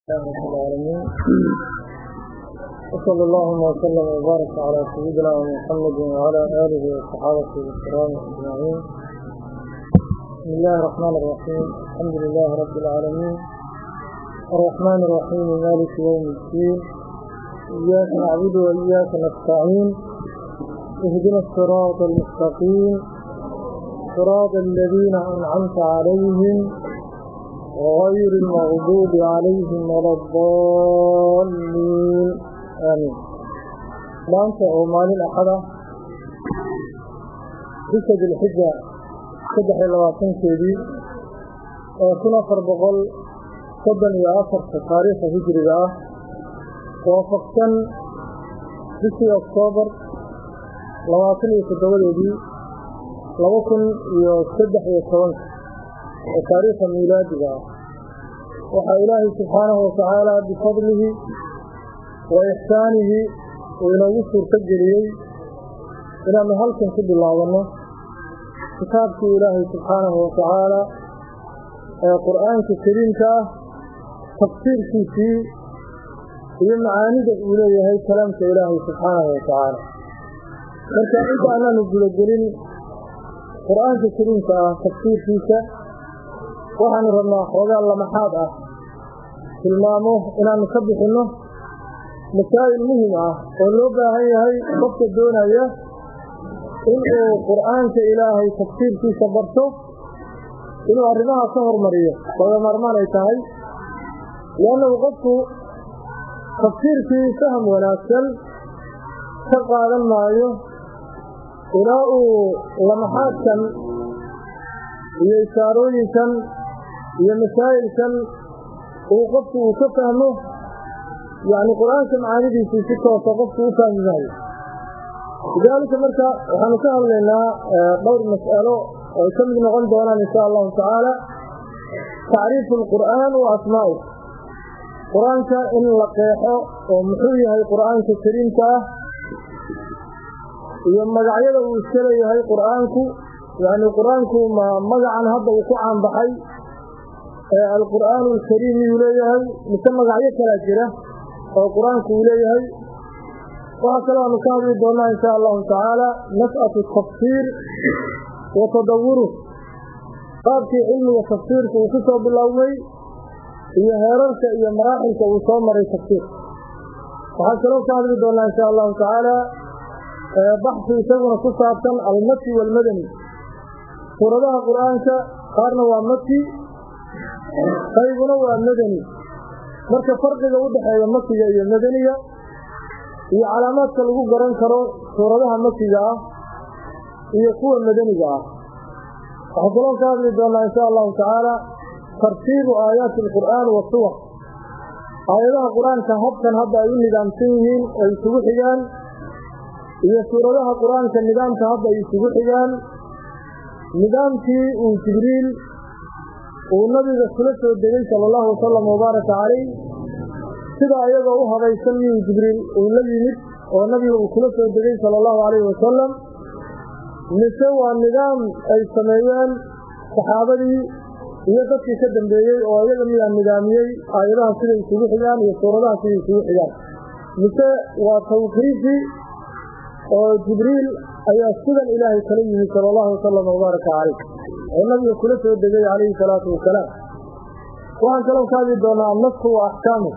رب العالمين وصلى اللهم وسلم وبارك على سيدنا محمد وعلى آله وصحابته الكرام أجمعين. بسم الله الرحمن الرحيم. الحمد لله رب العالمين الرحمن الرحيم مالك يوم الدين، إياك نعبد وإياك نستعين، اهدنا الصراط المستقيم صراط الذين أنعمت عليهم غير المغضوب عليهم ولا الضالين آمين. maanta oo maalin axada bisha dilxija 23-keedii oo 1434 taariikhda hijriga ah waafaqsan bishii Oktoobar 27-deedii 2013 taariikhda miilaadiga ah. waxaa ilaahay subxaanahu watacaala bifadlihi wa ixsaanihi uu inoogu suurtageliyey inaanu halkan ku bilaabano kitaabkii ilaahay subxaanahu watacaala ee qur'aanka kariimka ah tafsiirkiisii iyo macaanida uu leeyahay kalaamka ilaahay subxaanahu watacaala. marka inta aanaanu gudagelin qur'aanka kariimka ah tafsiirkiisa waxaanu rabnaa xoogaa lamaxaad ah tilmaamo inaanu ka bixinno masaa'il muhim ah oo loo baahan yahay qofka doonaya inuu qur'aanka ilaahay tafsiirkiisa barto inuu arrimaha ka hormariyo laga maarmaan ay tahay, liannahu qofku tafsiirkii faham wanaagsan ka qaadan maayo ilaa uu lamaxaadkan iyo ishaarooyinkan iyo masaa'ilkan uu qofku uu ka fahmo, yacni qur'aanka macaanidiisii si toosa qofku u fahmi maayo. lidaalika marka waxaanu ka hadlaynaa dhowr mas'alo oo ay ka mid noqon doonaan insha allahu tacaala tacriifu alqur'aan wa asmaa'uh, qur'aanka in la qeexo oo muxuu yahay qur'aanka kariimka ah iyo magacyada uu iska leeyahay qur'aanku. يعني qur'aanku ma magacan hadda uu ku caanbaxay القرآن الكريم يليهي مثل magacyo kala jira oo quraanku leeyahay. waxa kale oo ka hadli doonaa insha Allah ta'ala mas'atu tafsir wa tadawwur qaabkii cilmiga tafsiirka uu ku soo bilowday iyo heerarka iyo maraaxilka uu soo maray tafsiir. waxa kale oo ka hadli doonaa insha Allah ta'ala baxthi isaguna ku saabsan al-makki wal madani. suuradaha quraanka qaarna waa makki qaybna waa madani. marka farqiga u dhaxeeya makkiga iyo madaniga iyo calaamaadka lagu garan karo suuradaha makkiga ah iyo kuwa madaniga ah waxaan kaloo ka hadli doonaa insha allahu tacaala tartiibu aayaati alqur'aan wasuwar, aayadaha qur-aanka habkan hadda ay u nidaamsan yihiin ay isugu xigaan iyo suuradaha qur-aanka nidaamka hadda ay isugu xigaan. nidaamkii uu jibriil uu nabiga kula soo degay sallallahu wasallam mubaaraka calayh sida ayaga u habaysan miyuu jibriil uu la yimid oo nabiga uu kula soo degay sallallahu alayhi wasallam, mise waa nidaam ay sameeyeen saxaabadii iyo dadkii ka dambeeyey oo ayaga miyaa nidaamiyey aayadaha sida isugu xigaan iyo suuradaha sida isugu xigaan, mise waa tawqiifii oo jibriil ayaa sidan ilaahay kala yimid sallallahu wasallam mubaaraka calayh oo nabiga kula soo degay calayhi salaatu wasalaam. waxaan kaloo ka hadli doonaa nasku wa axkaamu.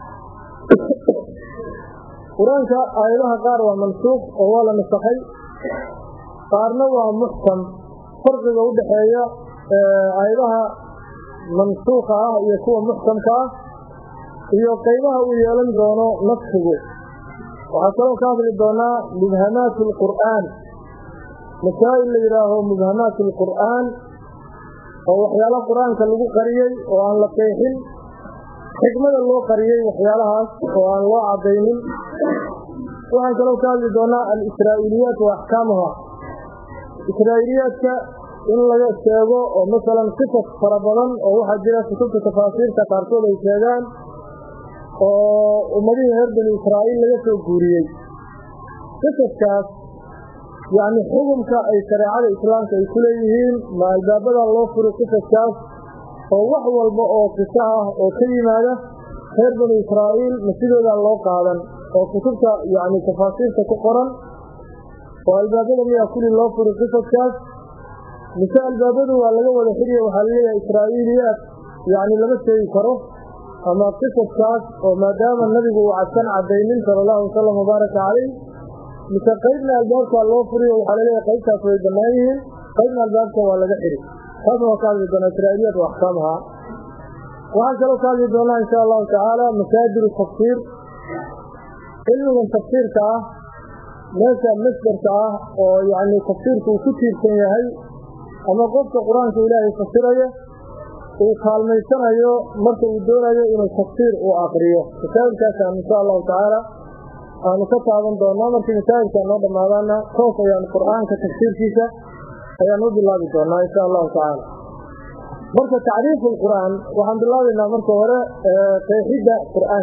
qur-aanka aayadaha qaar waa mansuuq oo waa la nasakhay, qaarna waa muxkam. farqiga u dhaxeeya aayadaha mansuuqa ah iyo kuwa muxkamka ah iyo qaybaha uu yeelan doono naskigu. waxaa kaloo ka hadli doonaa mubhamaat alqur'aan, masaa'il la yidhaaho mubhamaat alqur'aan oo waxyaalaha qur-aanka lagu qariyey oo aan la qeexin, xikmada loo qariyey waxyaalahaas oo aan loo cadaynin. waxaan kaloo ka hadli doonaa al-israa'iliyaat wa axkaamuha, israa'iliyaadka in laga sheego oo masalan qisas fara badan oo waxaa jira kutubta tafaasiirka qaarkood ay sheegaan oo ummadihii reer bani israa'iil laga soo guuriyey. qisaskaas يعني حكمك أي شريعة الإسلام كيكوليهين ما البابدا الله فرق قصص oo wax walba oo qisaah oo kalimaada reer bani israa'iil masidooda loo qaadan oo kutubta yani tafaasiirta ku qoran oo albaabada miyaa kulli loo furi qisaskaas mise albaabadu waa laga wada xiriya waxaa laleeyahay israa'iiliyaad yani lama sheegi karo ama qisaskaas oo maadaama nabigu uu cadaynin sala allahu wasalam wabaaraka caleyh mise qaybna albaabkaa loo furiyo waxaa laleeyahay qaybtaas way bannaan yihiin qaybna albaabka waa laga xiri taasna waa ka hadli doonaa israa'iiliyaad wa axkaamaha waxaan kaloo ka hadli doonaa insha allahu tacaala masaajiru tafsiir cilmigan tafsiirka ah meesha masdarka ah oo yani tafsiirku uu ku tiirsan yahay ama qofka qur-aanka ilaahay fasiraya uu kaalmaysanayo marka uu doonayo inuu tafsiir uu aqriyo masaa'ilkaasaan insha allahu tacaala aanu ka taaban doonaa markii masaa'ilkaa noo dhammaadaana toos ayaan qur-aanka tafsiirkiisa ayaan u bilaabi doonaa insha allahu tacaala marka tacriifu alqur'aan waxaan bilaabaynaa marka hore qeexidda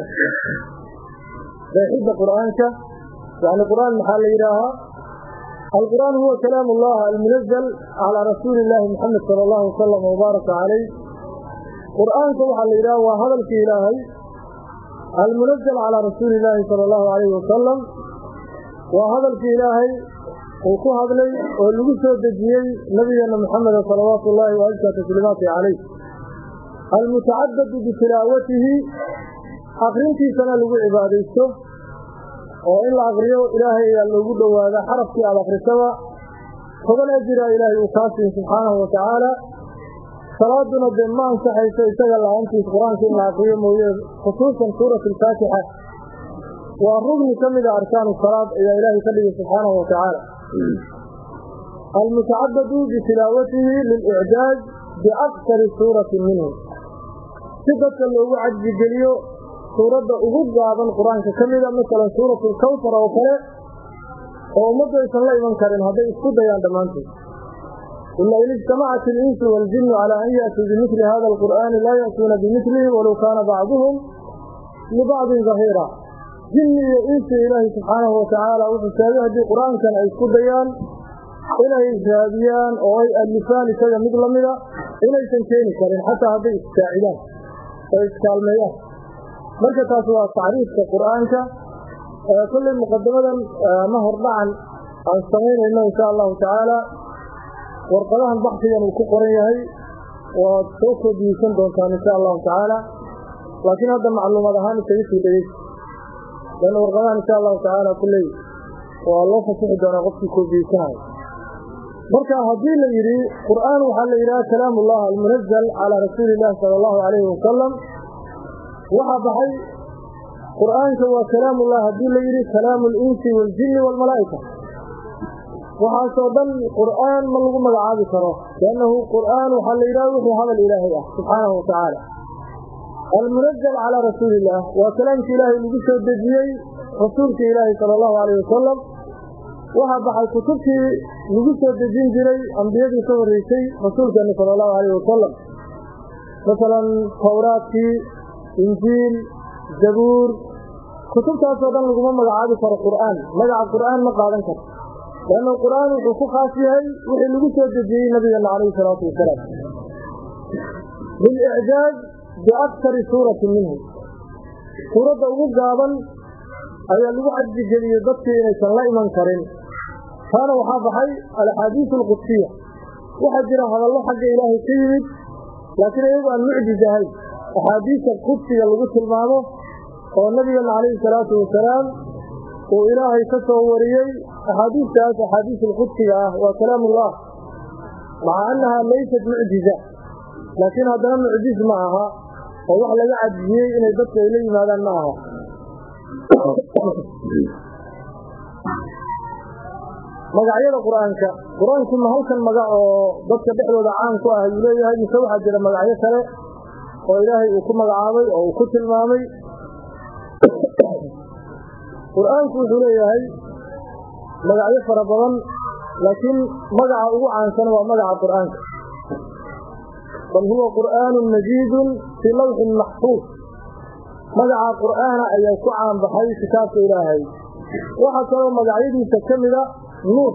qur'aanka yani qur'aan maxaa la yidhaahaa alqur'aan huwa kalaam ullah almunazal calaa rasuuli illaahi muxamed sala allahu wasalam wabaaraka caleyh qur'aanka waxaa la yidhaha waa hadalkii ilaahay almunazal calaa rasuuli illaahi sala allahu alayhi wasalam waa hadalkii ilaahay uu ku hadlay oo lagu soo dejiyey nabigeena muxameda salawaatu ullaahi wa azkaa tasliimaati caleyh almutacabadu bitilaawatihi aqrintiisana lagu cibaadaysto oo in la aqriyo ilaahay ayaa loogu dhowaada xarafkii aad aqrisaba toban ajira ilaahay uu kaa siin subxaanahu watacaala salaaduna dee ma ansaxayso isaga la-aantiis qur-aanka in la aqriyo mooye khusuusan suurat alfaatixa waa rugni ka mida arkaanu salaad ayaa ilaahay ka dhigay subxaanahu watacaala almutacabadu bitilaawatihi lilicjaaz biaksari suuratin minhu si dadka loogu cajbigeliyo suuradda ugu gaaban qur-aanka ka mida masalan suuratu lkawsar oo kale oo ummaddu aysan la iman karin hadday isku dayaan dhammaanteed ila in ijtamacat ilinsu waaljinnu calaa an ya'tuu bimili hada alqur'aani laa ya'tuuna bimilihi walow kaana bacduhum libacdin dahiira jinni iyo insi ilaahi subxaanahu watacaala wuxuu sheegay haddii qur-aankan ay isku dayaan inay raadiyaan oo ay alifaan isaga mid lamida inaysan keeni karin xataa hadday issaacidaan oo iskaalmeeyaan marka taas waa tacriifka qur-aanka kullay muqadamadan ama hordhacan aan samaynayno insha allahu tacaala warqadahan baxsigan uu ku qoran yahay waad soo koobiyeysan doontaan insha allahu tacaala laakiin hadda macluumaad ahaan isaga sii dhegeysa lana warqadahan insha allahu tacaala kulley waa loo fasixi doonaa qofkii koobiyeysanaayo marka haddii la yidhi qur'aan waxaa la yidhaha kalaamullah almunazal calaa rasuuli illahi sala allahu calayhi wasalam waxaa baxay qur'aanka waa kalaamullah haddii la yidhi kalaamu alinsi waaljinni waalmalaa'ika waxaasoo dhan qur'aan ma lagu magacaabi karo liannahu qur'aan waxaa la yidhaha wixii hadal ilaahay ah subxaanahu watacaala almunazal calaa rasuuli illah waa kalaamkii ilaahay lagu soo dejiyey rasuulkii ilaahi sala allahu calayhi wasalam waxaa baxay kutubtii lagu soo dejin jiray ambiyadii ka horreysay rasuulkeena sala allahu calayhi wasalam masalan tawraadkii injiil zabuur kutubtaasoo dhan laguma magacaabi karo qur'aan magaca qur'aan ma qaadan karo lianna qur'aan wuxuu ku khaas yahay wixii lagu soo dejiyey nabigeena calayhi salaatu wasalaam bilicjaaz biaksari suuratin minhu suuradda ugu gaaban ayaa lagu cajbigeliyey dadkii inaysan la iman karin taana waxaa baxay alaxaadiisu alqudsiya waxaa jira hadallo xagga ilaahay ka yimid laakiin iyagu aan mucjiz ahayn axaadiista qudsiga lagu tilmaamo oo nabigeena calayhi salaatu wasalaam uu ilaahay ka soo wariyey axaadiistaas axaadiis alqudsiga ah waa kalaamullah maca annahaa laysat mucjiza laakiin haddana mucjiz ma aha oo wax laga cajiyey inay dadku ay la yimaadaan ma aha magacyada qur-aanku ma halkan magac oo dadka dhexdooda caan ku ah ayuu leeyahay mise waxaa jira magacyo kale oo ilaahay uu ku magacaabay oo uu ku tilmaamay qur-aanku wuxuu leeyahay magacyo fara badan laakiin magaca ugu caansan waa magaca qur-aanka bal huwa qur'aanun majiidun fii lawxin maxfuud magaca qur'aana ayaa ku caanbaxay kitaabka ilaahay waxaa kaloo magacyadiisa ka mida nuur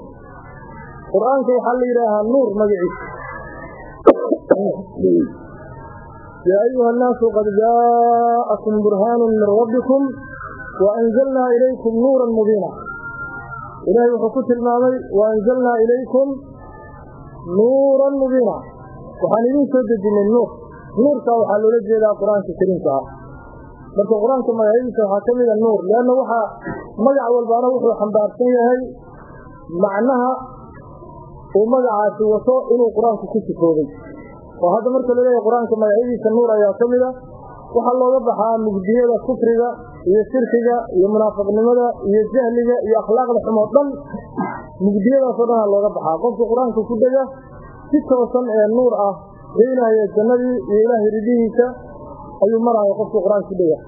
qur'aanka waxaa la yidhaahaa nuur magaciisa يا أيها الناس قد جاءكم برهان من ربكم وأنزلنا إليكم نورا مبينا إلهي وحكوت المامي وأنزلنا إليكم نورا مبينا وحانيين سودة من نور كاوحا لولجي إلى قرآن الكريم تعالى بس القرآن كما يعيش حاكمي النور لأنه وحا مجع والبانا وحا حنبارتين هاي معناها ومجع سوصاء إلى القرآن كيسي فوضي وهذا مركز لله القرآن كما يعيش النور يعتمد وحا الله وضحا مجدية كفرية iyo shirkiga iyo munaafiqnimada iyo jahliga iyo akhlaaqda xumaaddan mugdiyadaas oo dhan looga baxaa qofka quraanka ku dhaga si toosan ee nuur ah deynaya jannadii iyo ilaahay ridihiisa ayuu marayo qofka quraanka ku dhaga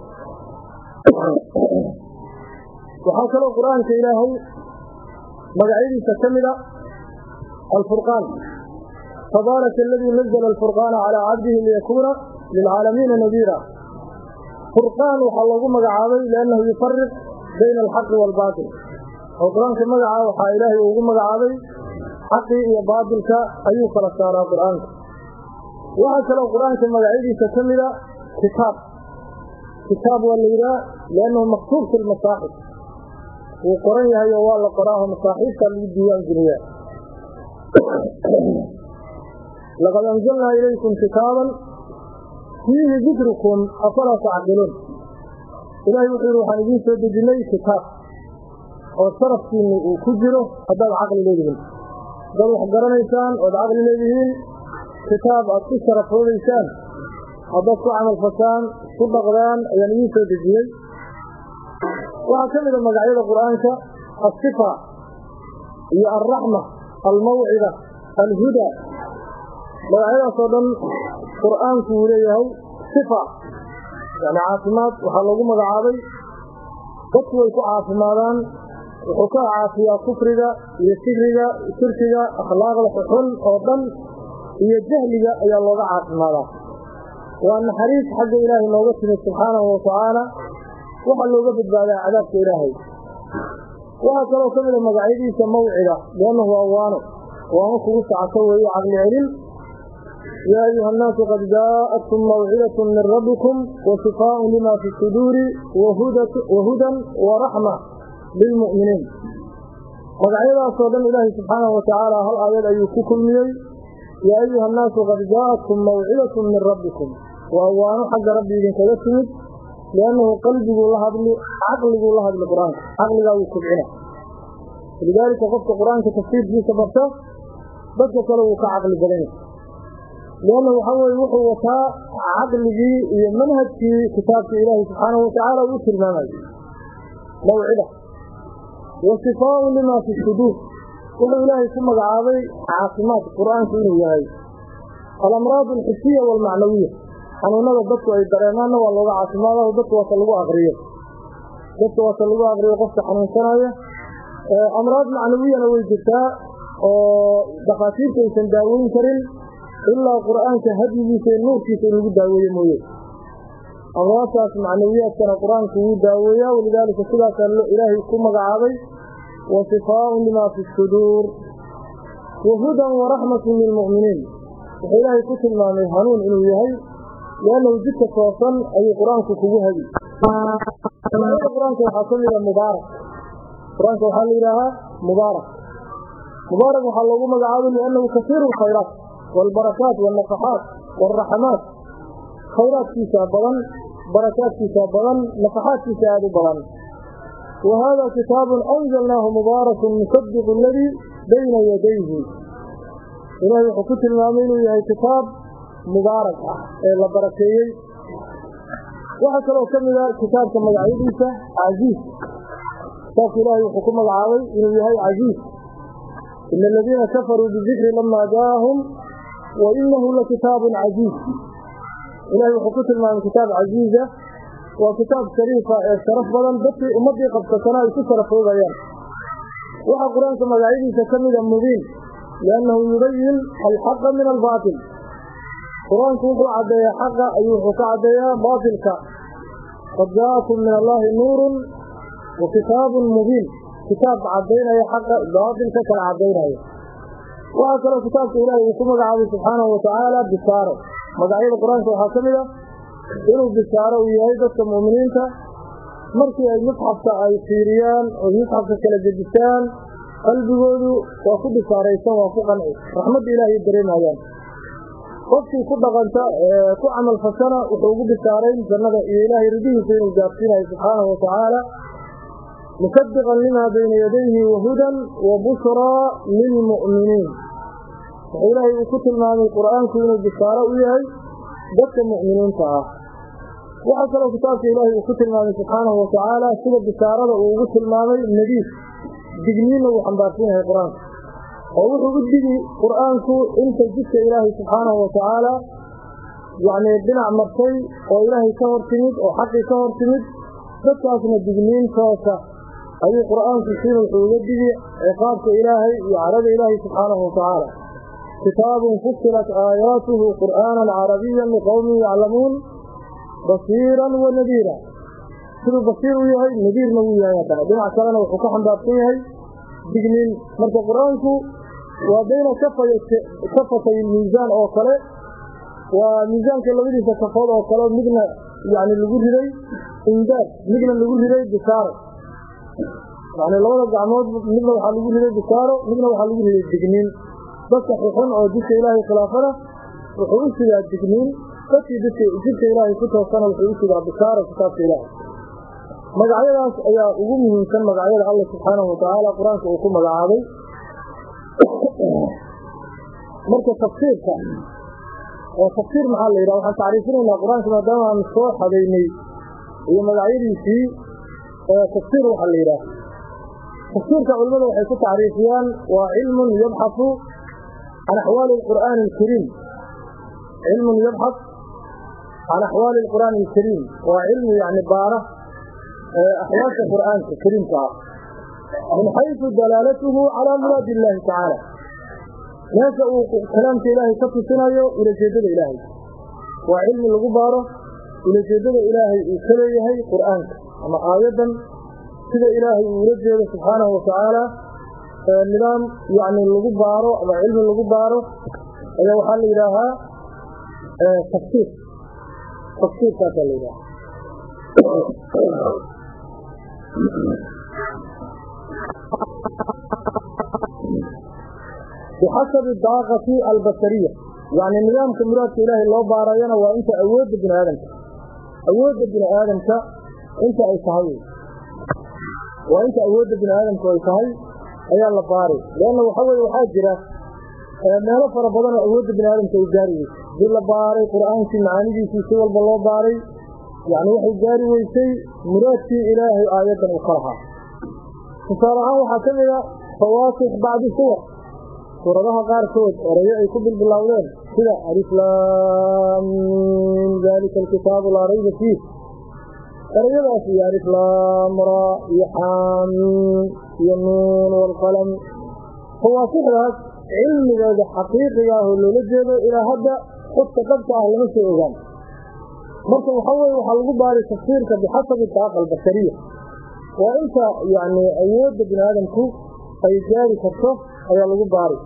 waxaa kaloo quraanka ilaahay magaciisa kamida al-furqaan tabaaraka alladhi nazzala al-furqaana ala 'abdihi liyakuna lil'aalamiin nadira فرقان وحلقه مقعابي لأنه يفرق بين الحق والباطل القرآن كمقعا وحا إلهي وقو مقعابي حقي وباطلك أيوك لسارة القرآن وحسن القرآن كمقعيدي تكمل كتاب والليلة لأنه مكتوب في المصاحف وقرأيها يوال قراه مصاحف للديوان جنيا لقد أنزلنا إليكم كتابا فيه ذكركم أفلا تعقلون إلهي وحير وحانيين سيدجني كتاب وصرف فيه وكجره هذا العقل لديهم قالوا حقرنا إنسان والعقل لديهم كتاب أكسر فوق إنسان هذا عمل فسان صد غلان يعني سيدجني وهكذا مقاعد القرآن الصفة هي الرحمة الموعظة الهدى مقاعد صدام القرآن سوريه صفة يعني عاصمات وحلقوا مقعابي قطوة عاصماتان وحكا عاصية كفرية يسكرية شركية أخلاق الحصول أوضن يجهلية أي الله عاصماتان وأن حريص حق إلهي موجود سبحانه وتعالى وحلوا قبل بعد عذاب إلهي وهكذا كمل مقعيدي موعظة لأنه أوانه وهو خلص عصوه عقل علم يا أيها الناس قد جاءتكم موعظة من ربكم وشفاء لما في الصدور وهدى ورحمة للمؤمنين وقعيدة صدام الله سبحانه وتعالى هل آيات أيكم لي يا أيها الناس قد جاءتكم موعظة من ربكم وأوانوا حق ربي إذن كذلك لأنه قلبه الله عقله الله بالقرآن عقله يكبعنا لذلك قفت القرآن كتفسير في سببته بدك له كعقل جليل لأنه حول يوحي وفاء عقله منهج في كتاب إله سبحانه وتعالى ويسر مامي موعدة وصفاء لما في الصدور كل إله ثم العاضي عاصمات القرآن في إلهي الأمراض الحسية والمعنوية أنا نرى الدكتور الدريمان والله عاصمات والدكتور وصلوا أغرية دكتور وصلوا أغرية قفت حنون سنة أمراض معنوية نويجتها دقاتير كيسان داوين كريم إلا القرآن كهديه في النور في سنوه داوية موية أمراض معنوية كان القرآن كهديه داوية ولذلك كلا كان إلهي كما قعابي وصفاء لما في الصدور وهدى ورحمة للمؤمنين وإلهي كتل ما ميهانون إنه يهي لأنه جدت توصل أي قرآن كهديه هدي القرآن كحصل إلى مبارك القرآن كحصل إلىها مبارك وحلقه مقعابي لأنه كثير الخيرات والبركات والنفحات والرحمات خيرات في سابقا بركات في سابقا نفحات في سابقا وهذا كتاب أنزلناه مبارك مصدق الذي بين يديه إلهي حكوت المامين وهي كتاب مبارك إلى بركيين وحكى لو كمل كتاب كما يعيديسه عزيز كتاب إلهي حكوم العاوي إنه هي عزيز إن الذين كفروا بالذكر لما جاءهم وإنه لكتاب عزيز إلهي حكوت المامين كتاب عزيزة وكتاب شريفة شرف بدن بطي أمضي قد تسنى يكسر في بيان وحا قرآن كما يعيدي تكمل المبين لأنه يبين الحق من الباطل قرآن كوكو عديا حق أيوه كعديا باطلك قد جاءكم من الله نور وكتاب مبين كتاب عدينا يا حق باطلك كالعدينا وهكذا كتاب إلهي وكما قال سبحانه وتعالى بساره magacyada quraanka waxa kamid ah inuu bishaaro u yahay dadka muuminiinta markii ay musxafka ay fiiriyaan oo musxafka kala gudbisaan qalbigoodu waa ku bishaaraysan waa ku qanci raxmad ilaahay dareemayaan qofkii ku dhaqanta ku amal fasana wuxuu ugu bishaarayn jannada iyo ilaahay ridihiisa inuu gaarsiinayo subxaanahu wa tacaala musaddiqan lima bayna yadayhi wahudan wa bushraa lilmu'miniin wuxuu ilaahay ku tilmaamay qur'aanku inuu bishaaro u yahay dadka mu'miniinta ah waxa kale kitaabka ilaahay ku tilmaamay subxaanahu wa tacaala sida bishaarada uu ugu tilmaamay nadiif digniina uu xambaarsan yahay qur'aanka oo wuxuu u digi qur'aanku inta jidka ilaahay subxaanahu wa tacaala yani dhinac martay oo ilaahay ka hortimid oo xaqii ka hortimid dadkaasna digniintoosa ayuu qur'aanku siin wuxuu uga digi ciqaabka ilaahay iyo carada ilaahay subxaanahu wa tacaala kitaabun fusilat aayaatuhu qur'aanan carabiyan liqawmin yaclamuun basiiran wa nadiira siduu basiir u yahay nadiirna wuu yahay haddana dhinac kalena wuxuu ka xambaarsan yahay digniin marka qur'aanku waa bayna kafatay miisaan oo kale waa miisaanka labadiisa kafood oo kale midna yani lagu riday indaad midna lagu riday bishaaro yani labada gacmood midna waxaa lagu riday bishaaro midna waxaa lagu riday digniin dadka xun oo jidka ilaahay khilaafana wuxuu u sidaa digniin dadkii jidka ilaahay ku toosana wuxuu u sidaa bishaaro kitaabka ilaahay magacyadaas ayaa ugu muhiimsan magacyada Allah subxaanahu wa tacaala quraanka uu ku magacaabay marka tafsiirka oo tafsiir maxaa la yiraahdaa waxaan taariifinaynaa quraanka maadaama aan soo xadeynay iyo magacyadiisii tafsiir waxa la yiraahdaa tafsiirka culimadu waxay ku taariifiyaan waa cilmun yabxathu عن أحوال القرآن الكريم علم يبحث عن أحوال القرآن الكريم وعلم يعني بارة أحوال القرآن الكريم تعالى من حيث دلالته على مراد الله تعالى يسأل كلام إلهي كفي سنايو إلى جدد إلهي وعلم الغبارة إلى جدد إلهي إلهي قرآن أما آيادا كذا إلهي ورجل سبحانه وتعالى النظام يعني الغبارة أو علم الغبارة أي وحال إلها تفسير كذا إله بحسب الضاغة البصرية يعني النظام كمرات إله الله بارينا وأنت أود ابن آدم أنت أي صحيح وأنت أود ابن آدم كوي صحيح ayaa la baaray leena waxa jira meelo fara badan oo awood bini aadamka ay gaariyay dib la baaray quraanka macaanidiisa si walba loo baaray yani waxay gaari weysay muraadkii ilaahay aayadan u qaraha tusaalahaan waxaa kamid ah fawaasix bacdi suuradaha qaarkood erayo ay ku bilbilowdeen sida alif lam mim zalika alkitaabu laa rayba fiih erayadaas iyo alif lam ra iyo xaamiim ينون والقلم هو فكرة علم هذا حقيقي لولا جيده إلى هذا قد تقطع لما سيئذان مركب محول وحلقوا باري تفسيرك بحسب الطاقة البشرية وإنت يعني أيود بن آدم كوف أي جاري كفته أي لقوا باري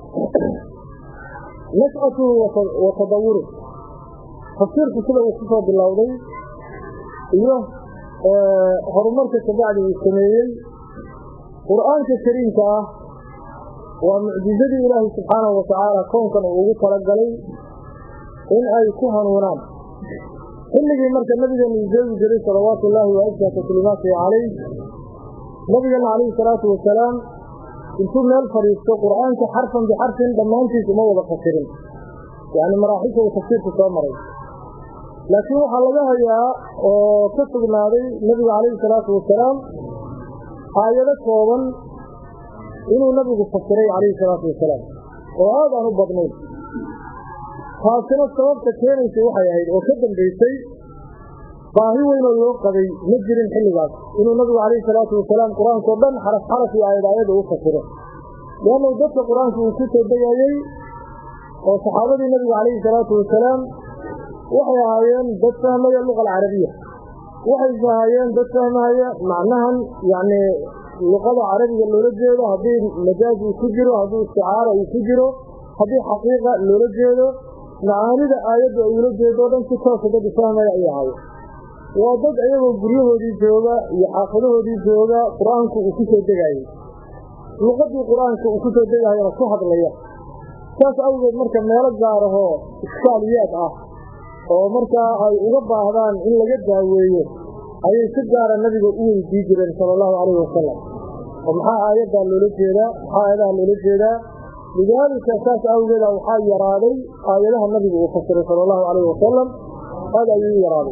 نشأته وتدوره تفسيرك كده وصفه بالله إيوه هرمرك كبعد السنين قرآنك الكريم ومعجزة الله سبحانه وتعالى كونكا وغو تلقلي إن أي كهن ونام إنه مركز النبي من جزء جريس صلوات الله وأجهة كلماته عليه نبينا عليه الصلاة والسلام انتم من الفريق قرآنك حرفا بحرف لما أنت سموه بخسرين يعني مراحيك وتفسير تسامرين لكن وحلقها يا وكتبنا النبي عليه الصلاة والسلام آيات كوبان إنه النبي فسره عليه الصلاة والسلام وهذا هو بدنين خاصنا السبب تكين في وحي وكذا بيسي فهي وين الله قضي مجر حل ذاك إنه النبي عليه الصلاة والسلام قرآن كوبان حرف في آيات وفسره لأنه ذات القرآن في كتب بيجي وصحابة النبي عليه الصلاة والسلام وحي آيان ذات فهم اللغة العربية waxay saayeen dad fahmaya macnahan yani luqada carabiga loola jeedo hadii majaaz uu ku jiro hadii isticaara uu ku jiro hadii xaqiiqa loola jeedo macaanida aayadda ay ula jeedo dhan si toosa dad fahmaya ay ahayo waa dad ayagoo guryahoodii jooga iyo xaafadahoodii jooga qur-aanku uu ku soo degayay luqadii qur-aanku uu ku soo degayana ku hadlaya saas awgeed marka meelo gaar ahoo iskaaliyaad ah oo markaa ay uga baahdaan in laga daaweeyo ayay si gaara nabiga u weydii jireen sala allahu calayhi wasalam oo maxaa aayaddaa loola jeedaa maxaa aayadaha loola jeedaa lidaalika saas awgeeda waxaa yaraaday aayadaha nabiga uu fasiray sala allahu calayhi wasalam aad ayuu u yaraaday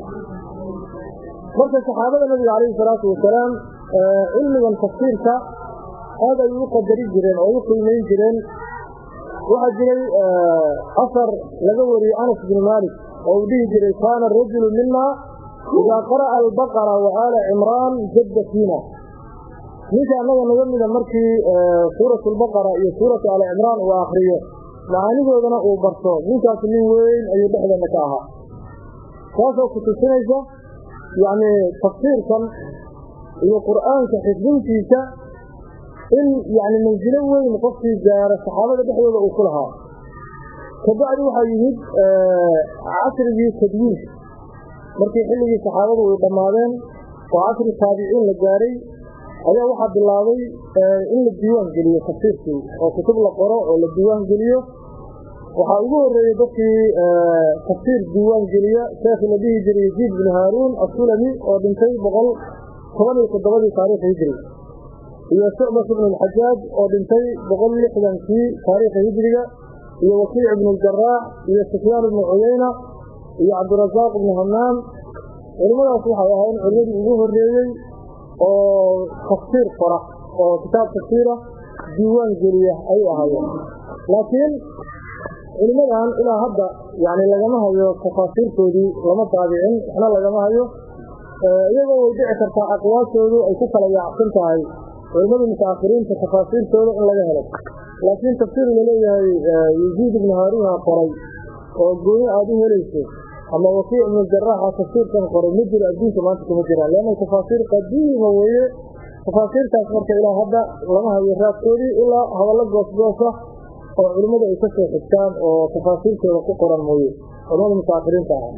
marka saxaabada nabiga calayhi salaatu wasalaam cilmigan tafsiirka aad ayuu u qadari jireen oo u qiimayn jireen waxaa jiray asar laga wariyey anas bin maalik oo uu dhihi jiray kaana rajulu mina idaa qara'a albaqara wa aala cimraan jadda fiina ninka annaga naga mida markii suuratu albaqara iyo suuratu aali cimraan uu akriyo macaanidoodana uu barto ninkaas nin weyn ayuu dhexdeena ka ahaa taasoo ku tusinaysa yacni tafsiirkan iyo qur'aanka xifdintiisa in yacni mansilo weyn qofkii gaara saxaabada dhexdooda uu ku lahaa kabacdi waxaa yimid casrigii tadwiinka markii xilligii saxaabadu ay dhammaadeen oo casri taabiciin la gaaray ayaa waxaa bilaabay in la diiwaan geliyo tafsiirkii oo kutub la qoro oo la diiwaan geliyo waxaa ugu horreeyey dadkii tafsiir diiwaan geliya sheekhi la dhihi jiray yaziid bin haaruun assulami oo dhintay 117 taariikh hijri iyo shucbat ibn alxajaaj oo dhintay 160kii taariikh hijriga iyo wakiic ibn aljaraax iyo sufyaan ibn cuyayna iyo cabdirasaaq ibn hamaam culimadaas waxay ahayn culimadii ugu horreeyey oo tafsiir qora oo kitaab tafsiira diiwaan geliya ay ahaayeen laakiin culimadan ilaa hadda yani lagama hayo tafaasiirkoodii lama taabicin waxna lagama hayo iyagoo way dhici kartaa aqwaashoodu ay ku kala yaacsan tahay culimadii mutaakhiriinta tafaasiirtooda in laga helo laakiin tafsiir laleeyahay yaziid ibn haaruun qoray oo gooni aad u helayso ama wakiic ibn jaraaxa tafsiirkan qoray ma jiro adduunka maanta kuma jiraan leanna tafaasiir qadiima weeye tafaasiirtaas marka ilaa hadda lama hayo raadkoodii ilaa hadallo goosgoosa oo culimmadu ay ka soo xigtaan oo tafaasiirtooda ku qoran mooye culimada mutaakhiriinta ah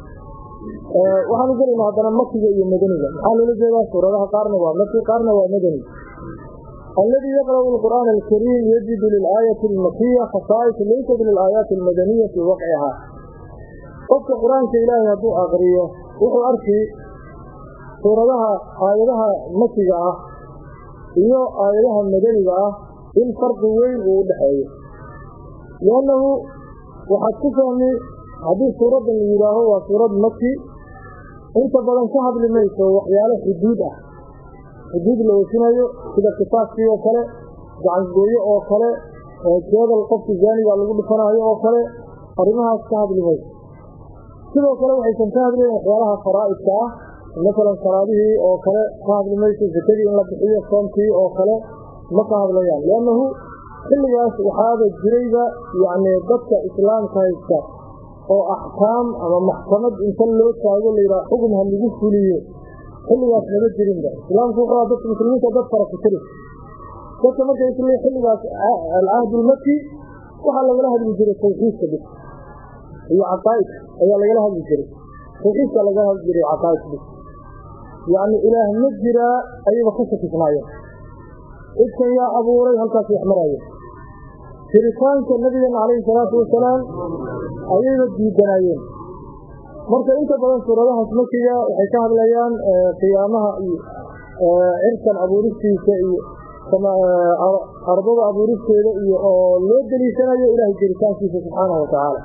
waxaanu gelaynaa haddana makiga iyo madaniga maxaa loola jeedaa suuradaha qaarna waa maki qaarna waa madani الذي يقرأ القرآن الكريم يجد للآية المكية خصائص ليست للآيات المدنية في وقعها قفت القرآن كإلهي هدو أغريه وحو أركي suuradaha aayadaha makiga ah iyo aayadaha madaniga ah in farqi weyn uu dhaxeeyo liannahu waxaad ku fahmi haddii suuraddan la yidhaaho waa suurad maki inta badan ka hadli mayso waxyaalo xuduud ah xuduud la oofinayo sida kitaabkii oo kale gacangooyo oo kale jeedal qofki zaaniga lagu dhufanayo oo kale arrimahaas ka hadli mayso sidoo kale waxaysan ka hadlayn waxyaalaha faraa'idka ah مثلا صلاتي او كره قابل ميت زكدي ان لا بخيو صومتي او كره ما قابليان لانه خلياس وحاده جريده يعني dadka islaamka haysta oo ahkaam ama maxkamad inta loo taago leeyahay xukun hamigu fuliyo xilligaas laga jirinda islaamku wuxuu dadka muslimiinta dad fara ku tiri dadka markay isla xilligaas al-ahd al-makki waxa laga hadli jiray tawxiidka dib iyo aqaa'id ayaa laga hadli jiray tawxiidka laga hadli jiray aqaa'id يعني إله مجرى أيضا خصة إسماعيل إذن يا أبو ري هل كاسي أحمرايا شركان كالنبي عليه الصلاة والسلام أيضا الديدنايين مركا إنت بدن سورة لها اسمكية وحيكاها بالأيام قيامها عرسا أبو رسي كما أرضو أبو رسي لود لي سنة إله شركان فيه سبحانه وتعالى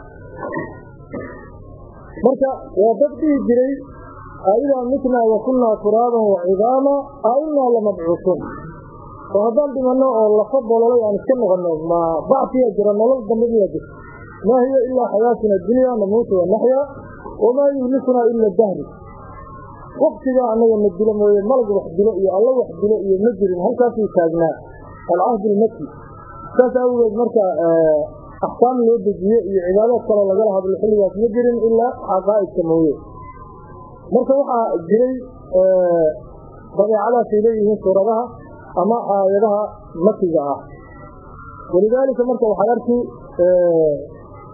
مركا وضبطي الجري أئذا متنا وكنا ترابا وعظاما أئنا لمبعوثون وهذا بمعنى الله فضل لي أن كنغنى ما بعثي أجرنا الله ضمني أجر ما هي إلا حياتنا الدنيا نموت ونحيا وما يهلكنا إلا الدهر وقت ذا أنه يمجل مرض وحدنا إيا الله وحدنا إيا مجر هل كافي تاجنا العهد المكي تتأول مركا أحكام الوجهية إيا عبادات صلى الله عليه وسلم بالحليات مجر إلا عقائد سموية marka waxa jiray dabeecadaha fiilayeen suuradaha ama aayadaha makiga ah walidaalka marka waxa arki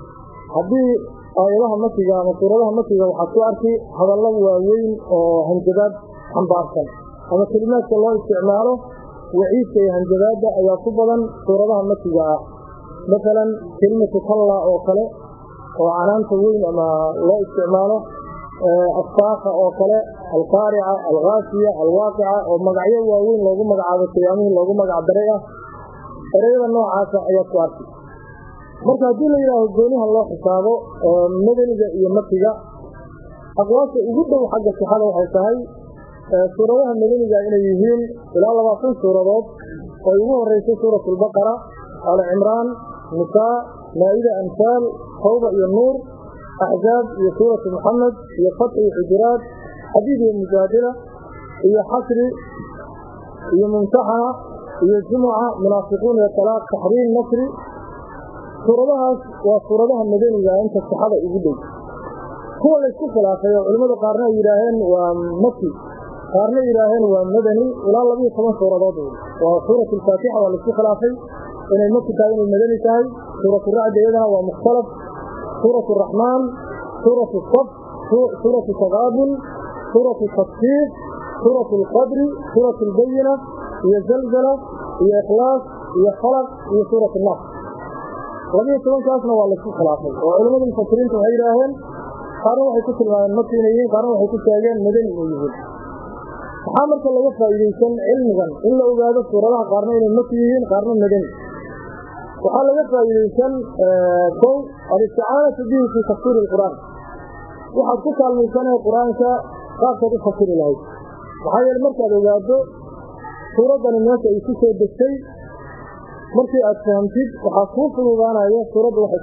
haddii aayadaha matiga ama suuradaha matiga waxaad ku arki hadallo waaweyn oo hanjabaad xambaarsan ama kelimaadka loo isticmaalo waciidka iyo hanjabaadda ayaa ku badan suuradaha matiga ah. masalan kelimatu kalla oo kale oo canaanta weyn ama loo isticmaalo, asfaaqa oo kale, alqaarica, alghaasiya, alwaaqica oo magacyo waaweyn loogu magacaabo qiyaamihii loogu magac daray ah. ereyada noocaasa ayaa ku arki. marka haddii la yidhaaho gooniha loo xisaabo madaniga iyo matiga, aqwaasha ugu dhow xagga sixada waxay tahay suuradaha madaniga inay yihiin ilaa 20 suuradood oo ugu horeysa suuratu albaqara, aali cimraan, nisaa, maa'ida, anfaal, tawba iyo nuur, axzaab iyo suuratu muxamed iyo fatx iyo xujuraat, xadiid iyo mujaadila iyo xasri iyo mumtaxana iyo jumuca, munaafiquun iyo talaaq, taxriim, nasri. suuradahaas waa suuradaha madaniga inta sixada ugu dhow. kuwa laysku khilaafay oo culimmada qaarna ay yidhaaheen waa maki, qaarna yidhaaheen waa madani, ilaa 12 suuradood waa suuratu alfaatixa waa laysku khilaafay inay maki tahay inay madani tahay. suuratu racd iyadana waa mukhtalaf, suuratu raxmaan, suuratu saf, suuratu taqaabul, suuratu tasfiir, suuratu alqadri, suuratu albayina iyo zalzala iyo ikhlaas iyo falaq iyo suuratu nas. 12kaasna waa laysku khilaafay oo culimmada mufasiriinta waxay yidhaaheen qaarna waxay ku tilmaameen maki inay yihiin, qaarna waxay ku sheegeen madani inay yihiin. waxaa marka laga faa'iidaysan cilmigan in la ogaado suuradaha qaarna inay maki yihiin, qaarna madani. waxaa laga faa'iidaysan kow alisticaanatu bihi fii tafsiiri alqur'aan, waxaad ku kaalmaysanaya qur-aanka qaabkaad u fasiri lahayd. maxaa yeele markaad ogaado suuraddani meesha ay ku soo degtay, markii aad fahamtid waxaa kuu fududaanaya suuradda waxay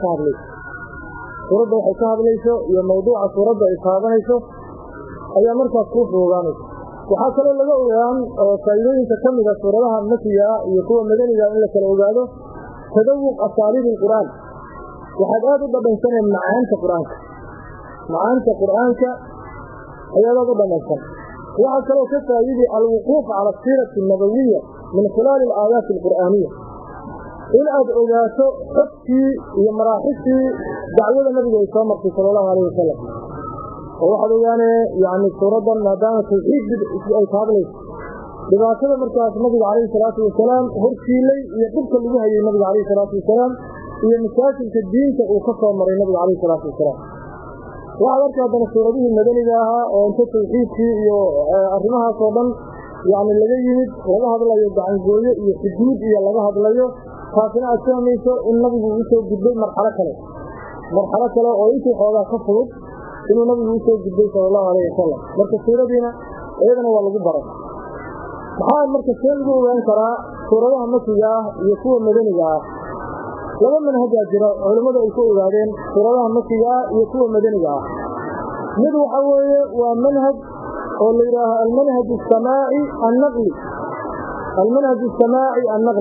ka hadlayso iyo mawduuca suuradda ay qaadanayso ayaa markaas kuu fududaanaysa. waxaa kaloo laga ogaan oo faa'iidooyinka ka mida suuradaha makiga iyo kuwa madaniga in la kala ogaado tadawuq asaaliib alqur'aan. waxaad aad u dhadhansaneen macaanta qur'aanka ayaad aad u dhadhansan. waxaa kaloo ka faa'iidi alwuquuf cala asiirati annabawiya min khilaali alaayaati alqur'aaniya, in aad ogaato xogtii iyo maraaxishii dacwada nabiga ay soo martay sala allahu alayh wasalam. oo waxaad ogaanee yani suuraddan maadaama tawxiid ay ka hadlayso, dhibaatada markaas nabiga calayhi salaatu wasalaam hortiilay iyo dhibka lagu hayay nabiga calayhi salaatu wasalaam iyo masaakilka diinta uu ka soo maray nabiga calayhi salaatu wasalaam. waxaad arka haddana suuradihii madaniga ahaa oo inta tawxiidkii iyo arrimahaas oo dhan yani laga yimid, laga hadlayo gacangooyo iyo xuduud iyo laga hadlayo, taasina aad fahmayso in nabigu uu soo gudbay marxalo kale oo intii xoogaa ka fudud inuu nabigu u soo gudbay sala allahu alayh wasalam. marka suuradiina iyadana waa lagu baray. maxaa marka see lagu ogaan karaa suuradaha makiga ah iyo kuwa madaniga ah? laba manhajaa jira culimmadu ay ku ogaadeen suuradaha makiga ah iyo kuwa madaniga ah. mid waxa weeye waa manhaj oo la yidhaaho almanhaj asamaaci annaqli. manhaj asamaaci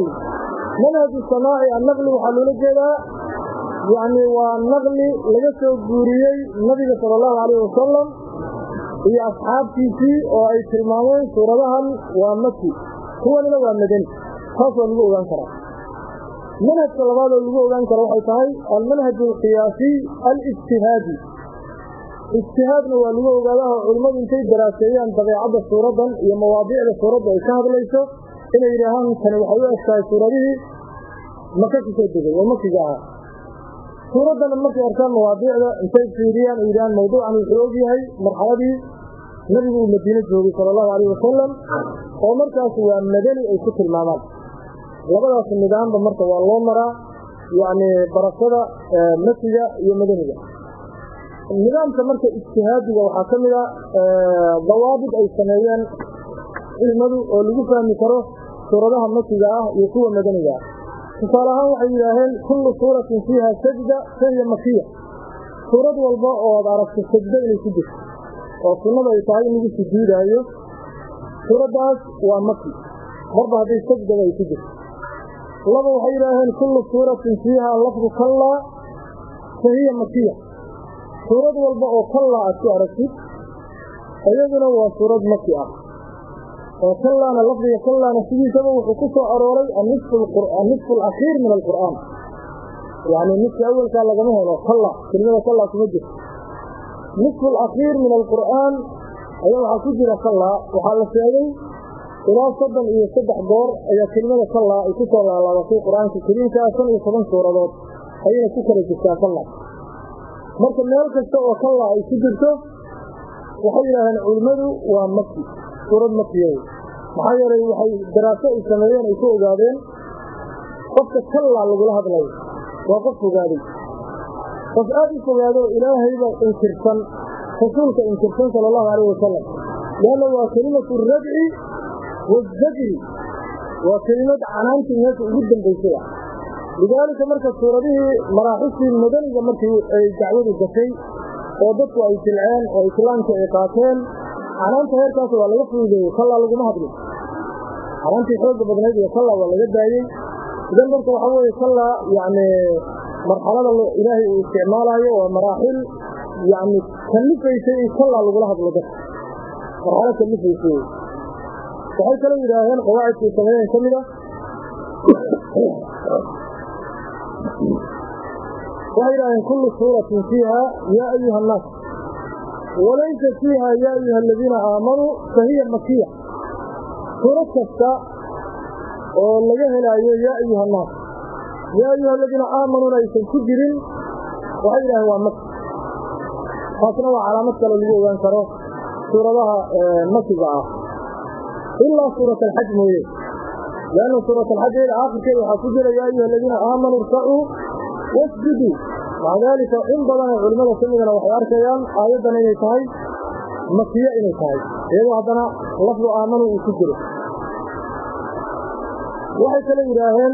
annaqli waxaa loola jeedaa yani waa naqli laga soo guuriyey nabiga sala allahu alayh wasalam iyo asxaabtiisii oo ay tilmaameen suuradahan waa maki, kuwanina waa madani. taas waa lagu ogaan karaa. manhajka labaad oo lagu ogaan karo waxay tahay almanhaj alqiyaasiy alijtihaadi. ijtihaadna waa lagu ogaadaa oo culimmadu intay daraaseeyaan dabeecadda suuraddan iyo mawaadiicda suuradda ay ka hadlayso inay yidhaahaan tani waxay u egtahay suuradihii maka ku soo degay oo makiga ahaa. suuraddana markay arkaan mawaadiicda intay fiiriyaan ay yidhahaan mawduucan wuxuu og yahay marxaladii nabigu uu madiine joogay sala allahu alayh wasalam, oo markaas waa madani ay ku tilmaamaan. labadaas nidaamba marka waa loo maraa yani barashada makiga iyo madaniga. nidaamka marka ijtihaadiga waxaa ka mid a dawaabid ay sameeyeen cilmadu oo lagu fahmi karo suuradaha makiga ah iyo kuwa madaniga ah. tusaale ahaan waxay yidhaaheen kullu suuratin fiiha sajda fahiya makiya. suurad walba oo ad aragto sajdo inay ku jirto oo sunnada ay tahay in lagu sujuudaayo, suuraddaas waa maki marba hadday sajdaba ay ku jirto. laba waxay yidhaaheen kullu suuratin fiiha lafdu kallaa fahiya makiya. suurad walba oo kallaa aad ku aragtid iyaduna waa suurad maki ah. oo kallaana lafdiga kallaana sidiisaba wuxuu ku soo arooray annisfu alakhiir min alqur'aan. يعني نصف أول كان لقمه صلى كلمة صلى سمجد نصف الأخير من القرآن أيها حكوجي صلى وحال السيدي إلى صدًا إيه صدح دور أي كلمة صلى يكسر على في القرآن الكريم كأسن يصدن سورة أي كسر يكسر صلى مركا مالك استوى صلى أي سجدته وحيرها العلماء ومكي سورة مكية محيري وحي دراسة السنوية يكون قادين قفت صلى على قولها بلاي وقفت قادي فسأدي فقاده إلهي إنكرسان رسولك إنكرسان صلى الله عليه وسلم لأنه كلمة الرجع والزجر وكلمة عنانة الناس جدا بيسيع لذلك مركز سورة به مراحس المدنية مركز جعود الجسي وضبط وإتلعان وإتلان كإقاتين عنانة هيركاس ولا يفضل به صلى الله عليه وسلم عنانة حوض بدنية يصلى ولا يدعي إذا مركز وحوه يصلى يعني مرحلة إلهي استعمالها ومراحل يعني كلفة شيء صلى الله عليه وسلم مرحلة كلفة شيء وحيث لو إلهيان قواعد في سماء كاملة وإلى أن كل سورة فيها يا أيها الناس وليس فيها يا أيها الذين آمنوا فهي مكية سورة كسا ولجهل يا أيها الناس يا أيها الذين آمنوا ليس كجر وإلى هو مكة خاصنا وعلامة للجوء وانكره سورة لها مكة إلا سورة الحج مويه لأن سورة الحج آخر شيء حفظنا يا أيها الذين آمنوا اركعوا واسجدوا مع ذلك إن بدنا علماء سمينا وحيار كيان آيضا إن يتهي مكية إن يتهي إذا عدنا لفظ آمنوا وسجدوا وحيث لإلهين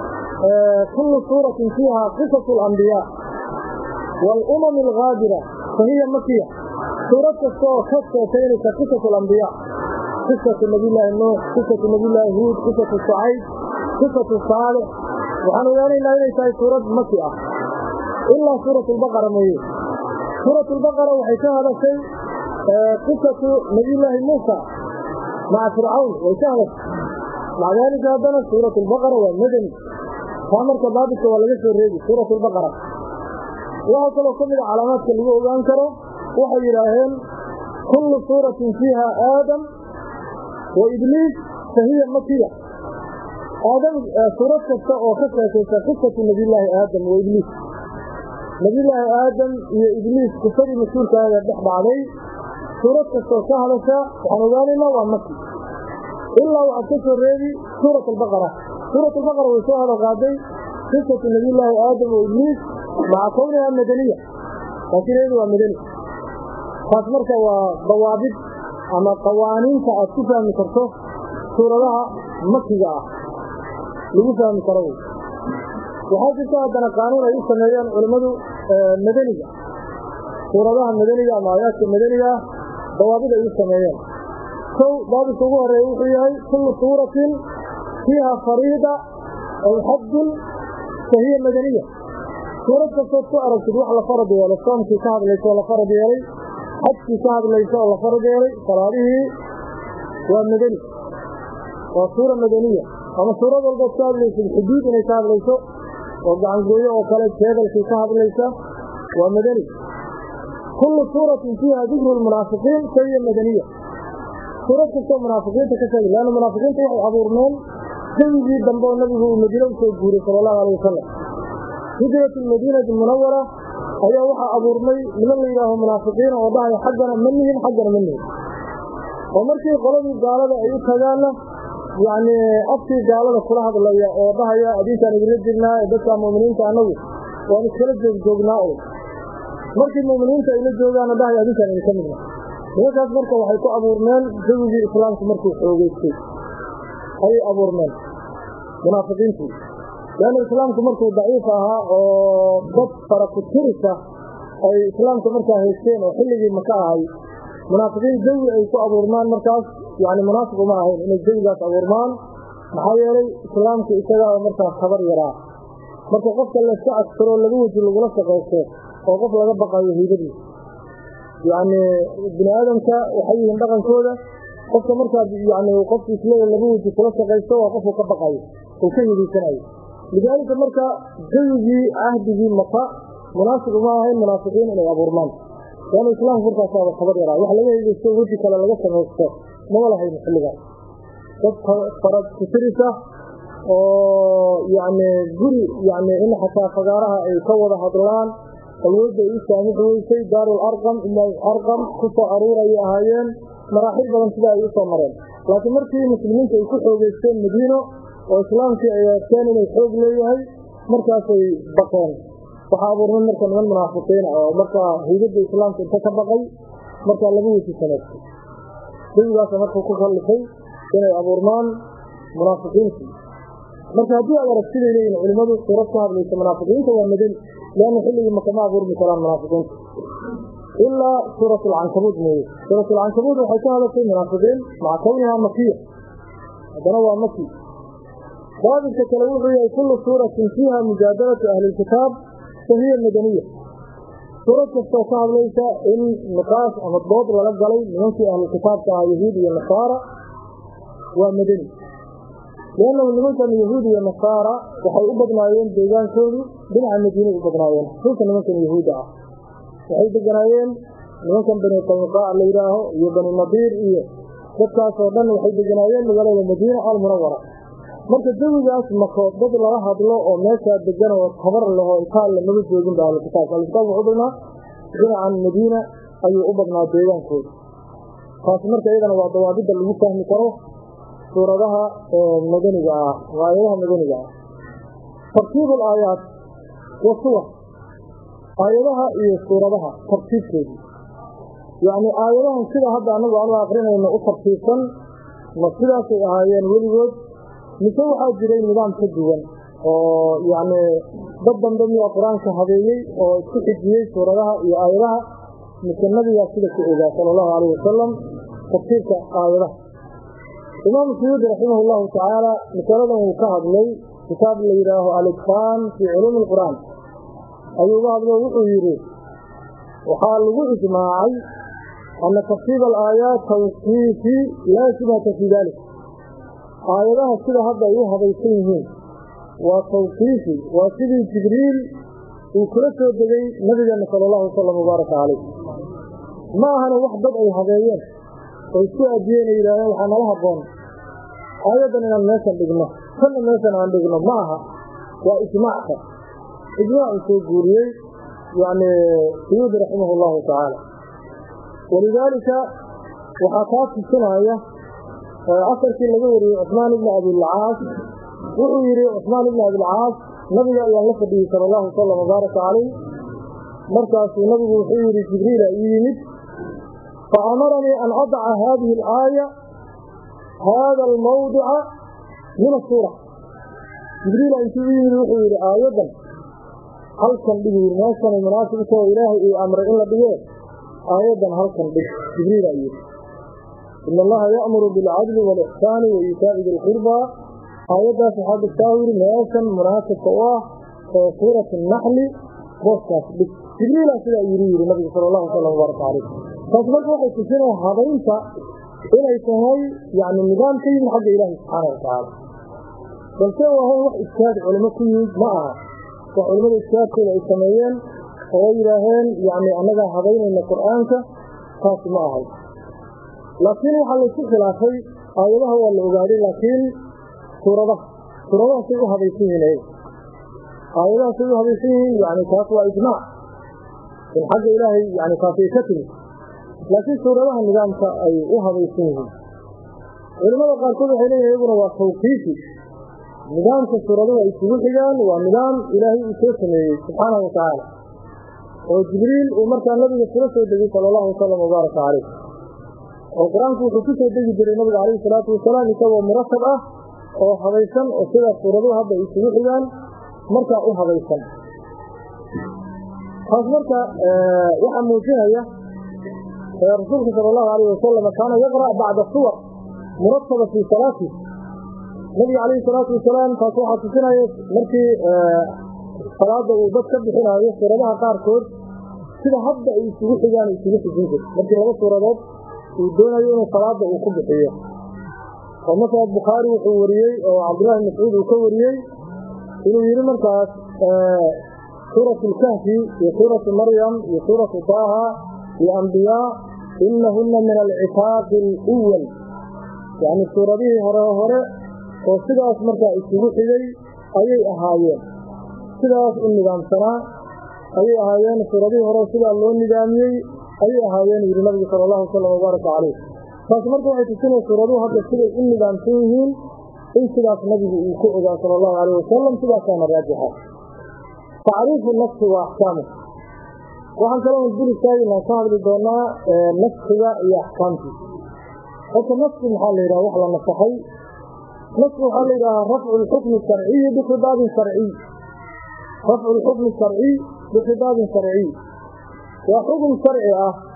كل سورة فيها قصص الأنبياء والأمم الغابرة فهي مكية سورة السورة كثيرة قصص الأنبياء قصة النبي الله نوح قصة النبي الله هود قصة الشعيب قصة الصالح وحنا يعني لا ينسى سورة مكية إلا سورة البقرة مية سورة البقرة وحيثها هذا الشيء قصة نبي الله موسى مع فرعون ويشاهد مع ذلك هذا سورة البقرة والمدني فأمر كبابك ولا يسر الرجل سورة البقرة وهكذا كل العلامات اللي هو أنكره وحي إلهين كل سورة فيها آدم وإبليس فهي مكية آدم سورة قصة نبي الله آدم وإبليس نبي الله آدم وإبليس قصة مسؤول كهذا بحب عليه سورة سهلة وعنواننا ومكي إلا وأكثر ريدي سورة البقرة وسهلة غادي قصة نبي الله آدم وإبليس مع كونها مدنية لكن هذا مدني فاسمرك وضوابط أما قوانين تأسفها من كرسوه سورة لها مكية لغفها من كروه وحاجة ساعدنا قانون أي سمعيان علماء مدنية سورة لها مدنية أما آيات المدنية ضوابط أي سمعيان باب الصغور الرئيسي كل سورة فيها فريضة أو حد فهي مدنية سورة كرسوه تعرف تروح على فرض ولا الصوم في كهب ليس ولا فرض يلي حج في كهب ليس ولا فرض يلي فراره ومدني وصورة مدنية أما سورة الكهب ليس الحدود إن كهب ليس وقعن قوية وقالت كهب في كهب ليس ومدني كل سورة فيها ذكر المنافقين فهي مدنية سورة كرسوه منافقين تكسر لأن المنافقين تيحي عبورنون سيدي دنبو النبي المدينة وسيد صلى الله عليه وسلم هجرة المدينة المنورة هي وحى أبورمي من اللي إله منافقين وضعي حقنا منهم ومركي قلبي قالوا أي كذانا يعني أبتي قالوا كلها بالله وضعي أديك أن يرجلنا بس المؤمنين كانوا وأن كلب جوجناه مركي المؤمنين إلى جوجنا ضعي أديك أن يكملنا وهذا مركي وحيكو أبورمان زوجي إسلام مركي حوجيتي أي أبورمان منافقين فيه لأن الإسلام كمركه ضعيفها وضد فرق الترسة أي الإسلام كمركه هيستين وحلقي مكاهي منافقين زوي أي أبورمان مركز يعني منافق معهم إن الزوي ذات أبورمان محايري الإسلام كإسلام مركز خبر يراه مركز قفت اللي الساعة ترون لبوج اللي قلصة قيسته وقفت لقبقى يهيدني يعني ابن آدم وحيه اندقن كودة قفت مركز يعني وقفت إسلام لبوج قلصة قيسته وقفت لقبقى وكيدي سنعي لذلك مركا جيجي عهدي مكة مناسب معها المنافقين إلى أبو رمان كان الإسلام فرصة صعبة خبر يرى وحلقة يجب وجهي كلا لغسر وغسر ما ولا هي محلقة فرد كسرسة يعني جري يعني إن حتى فقارها يكوض هدلان الوجه يسامح ويسي دار الأرقم إلا الأرقم كسا أرورة يأهايين مراحل بلان سبا يسا مرين لكن مركي مسلمين يكسوا بيستين مدينة وإسلام في أياتين الحوق ليهي مركاسي بقين صحابة من مركا من المنافقين مركا هيجد الإسلام تتبقي مركا لبوه في سنة بيجا سمركا كفر لكي كان أبو رمان منافقين فيه مركا هدو على رسول إلينا علماء سورتها ليس منافقين فهو مدين لأن حلي مكما أبور مثلا منافقين إلا سورة العنكبوت موجود سورة العنكبوت وحيثها لكي منافقين مع كونها مكية هذا هو مكي بعد التكلمون هي كل سورة فيها مجادلة أهل الكتاب فهي المدنية سورة التوصاب ليس إن نقاش أم الضوء ولد علي من أهل الكتاب كيهود والنصارى ومدني لأنه من ممكن يهود والنصارى وحي أبقنايين بيجان سوري بنع المدينة أبقنايين ممكن يهود وحي بقنايين ممكن بني قنقاء اللي يراه يبني النظير إيه كتاس ودن وحي بقنايين لغاية المدينة المنورة marka dawigaas maqood dad laga hadlo oo meesha degan oo khabar leh oo inta la nabad joogin baa la kitaabka wuxuu dhina dhinacan Madiina ayuu u badnaa deegaankooda taas marka iyadana waa dawaabida lagu fahmi karo suuradaha madaniga ah waayadaha madaniga ah tartiibul aayaat wa suwar aayadaha iyo suuradaha tartiibkeedu yani aayadaha sida hadda anagu aan aqrinayno u tartiibsan ma sidaas ay ahaayeen weligood مثل واحد جرين نظام كدوان يعني ضد ضمن القرآن كهذيي أو كتجيه سورة آياتها مثل النبي صلى الله عليه وسلم تفسير آياتها إمام السيوطي رحمه الله تعالى مثلا وكهذ لي كتاب اللي يراه الإتقان في علوم القرآن أيوة هذا وحيره وحال إجماعي أن تفسير الآيات توقيفي لا شبهة في ذلك آياتها سيدة هذا أيها بيسينهم وتوقيفي وسيدة جبريل وكرسه الدقي نبينا صلى الله عليه وسلم وبارك عليه ما هنا وحدة أي هذيين ويسوء الدين إلى وحنا لها بون آياتا من الناس عندنا كل الناس عندنا معها وإجماعها إجماع سيجوري يعني سيود رحمه الله تعالى ولذلك وحكات السنة أثر في النبي عثمان بن أبي العاص ويري عثمان بن أبي العاص نبي الله صلى الله عليه وسلم وبارك عليه مركز النبي وحيري جبريل يمد فأمرني أن أضع هذه الآية هذا الموضع من السورة جبريل أن تبين وحيري آية هل كان به الناس كان المناسبة إلهي أمر إلا به آية هل كان به جبريل أيضا إن الله يأمر بالعدل والإحسان وإيتاء ذي القربى آية صحابة التاوير ناسا مناسب سواه سورة النحل بوستاس جبريل أسئلة يريد النبي صلى الله عليه وسلم وبارك عليه فأصبحت واحد تسينه هذينك إلى إسهاي يعني النظام كي من حق إلهي سبحانه وتعالى بل سوى هو إسكاد علماء كيوز معها وعلماء الإسكاد كلا إسمايين وغيرهن يعني أنها هذين إن القرآن خاص معها لكن waxaa la isku khilaafay aayadaha waa la ogaaday laakiin suuradaha si u habaysan yihiin aayadaha si u habaysan yihiin yani taas waa ijmaac in xagga ilaahay yani taasay ka timid laakiin suuradaha nidaamka ay u habaysan yihiin culimada qaarkood waxay leeyihin iyaguna waa tawqiifi nidaamka suuradaha ay isugu xigaan waa nidaam ilaahay uu soo sameeyey subxaanahu watacaala oo jibriil uu markaa nabiga kula soo degay sala allahu wasalam wabaaraka caleyh القرآن في خصوص الدجاج النبي عليه الصلاة والسلام يسوى مرتب أو حبيسا أو سيدة سورة هذا يسوي حيان مركا أو حبيسا خاص مركا يحمل فيها رسولك صلى الله عليه وسلم كان يقرأ بعد الصور مرتبة في صلاته النبي عليه الصلاة والسلام فصوحة سنة مركي صلاة وبسكب حين يسر لها قاركود سيدة هبدأ يسوي حيان يسوي حيان مركي لغا سورة ودون يوم صلاة وقوم بحيه ومثلا البخاري وحوريي أو عبد الله بن مسعود وكوريي inuu yiri markaas سورة الكهف وسورة مريم وسورة طه والأنبياء إنهن من العتاق الأول يعني سورة دي هره وسيدة أسمرك إسبوع إلي أي أهايين سيدة النظام سنة أي أهايين سورة دي هره سيدة الله النظامي أي أهايين إلى النبي صلى الله عليه وسلم وبارك عليه فأسمرك وعيتسين سورة دي هذا سيدة النظام فيهن إن سيدة النبي صلى الله عليه وسلم سيدة كان راجحة تعريف النفس وأحكامه وعن كلام الدين الثاني ما صار لدونا نفس هي أحكامه حتى نفس محل إلى وحلا نفسحي نفس محل إلى رفع الحكم الشرعي بخطاب شرعي رفع الحكم الشرعي بخطاب شرعي وحكم شرعي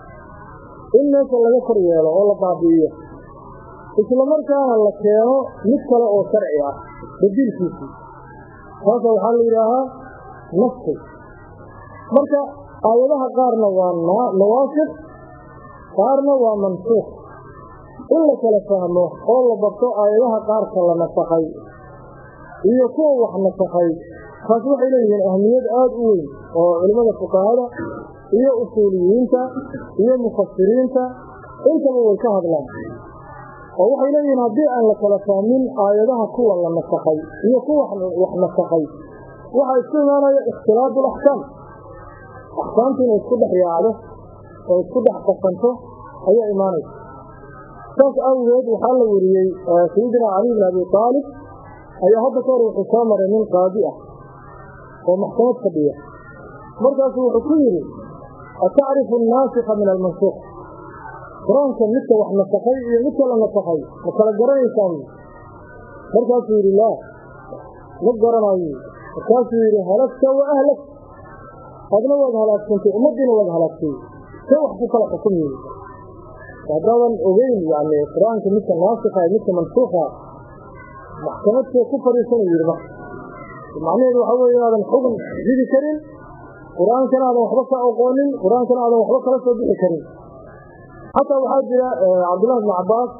إنه كلا يكر يلا ولا طابية إسلام كان الله كيانو مثل أو شرعي بديل فيه هذا محل إلى نفسه marka aayadaha qaarna waa nawaasix qaarna waa mansuukh in la kala fahmo oo la barto aayadaha qaarka la nasakhay iyo kuwa wax nasakhay taas waxay leeyihiin ahmiyad aad u weyn oo culimada fuqahada iyo usuuliyiinta iyo mufassiriinta intaba way ka hadlaan oo waxay leeyihiin haddii aan la kala fahmin aayadaha kuwa la nasakhay iyo kuwa wax nasakhay waxay istimaanaya ikhtilaafu al-ahkam ahkaamtina isku dhex yaacdo oo isku dhex qasanto ayaa imaanaysa saas awgeed waxaa la wariyey sayidina cali ibn abi taalib ayaa hadda ka hor wuxuu soo maray nin qaadi ah oo maxkamad fadhiya markaasu wuxuu ku yidhi atacrifu annaasikha min almansuukh qur-aanka midka wax nasakhay iyo midka la nasakhay ma kala garanaysaan markaasuu yidhi laa ma garanayo markaasuu yidhi halagta wa ahlak adna waad halaagsantay ummaddiina waad halaagtay see wax ku kala xukumiyey haddaadan ogeyn yani qur-aanka midka naasikha iyo midka mansuukha maxkamadkee ku fadhiisanuu yidhi marka macnaheedu waxaa weeye inaadan xukun ridi karin qur-aankana aadan waxba ka aqoonin qur-aankana aadan waxba kala soo bixi karin xataa waxaa jira cabdullahi bni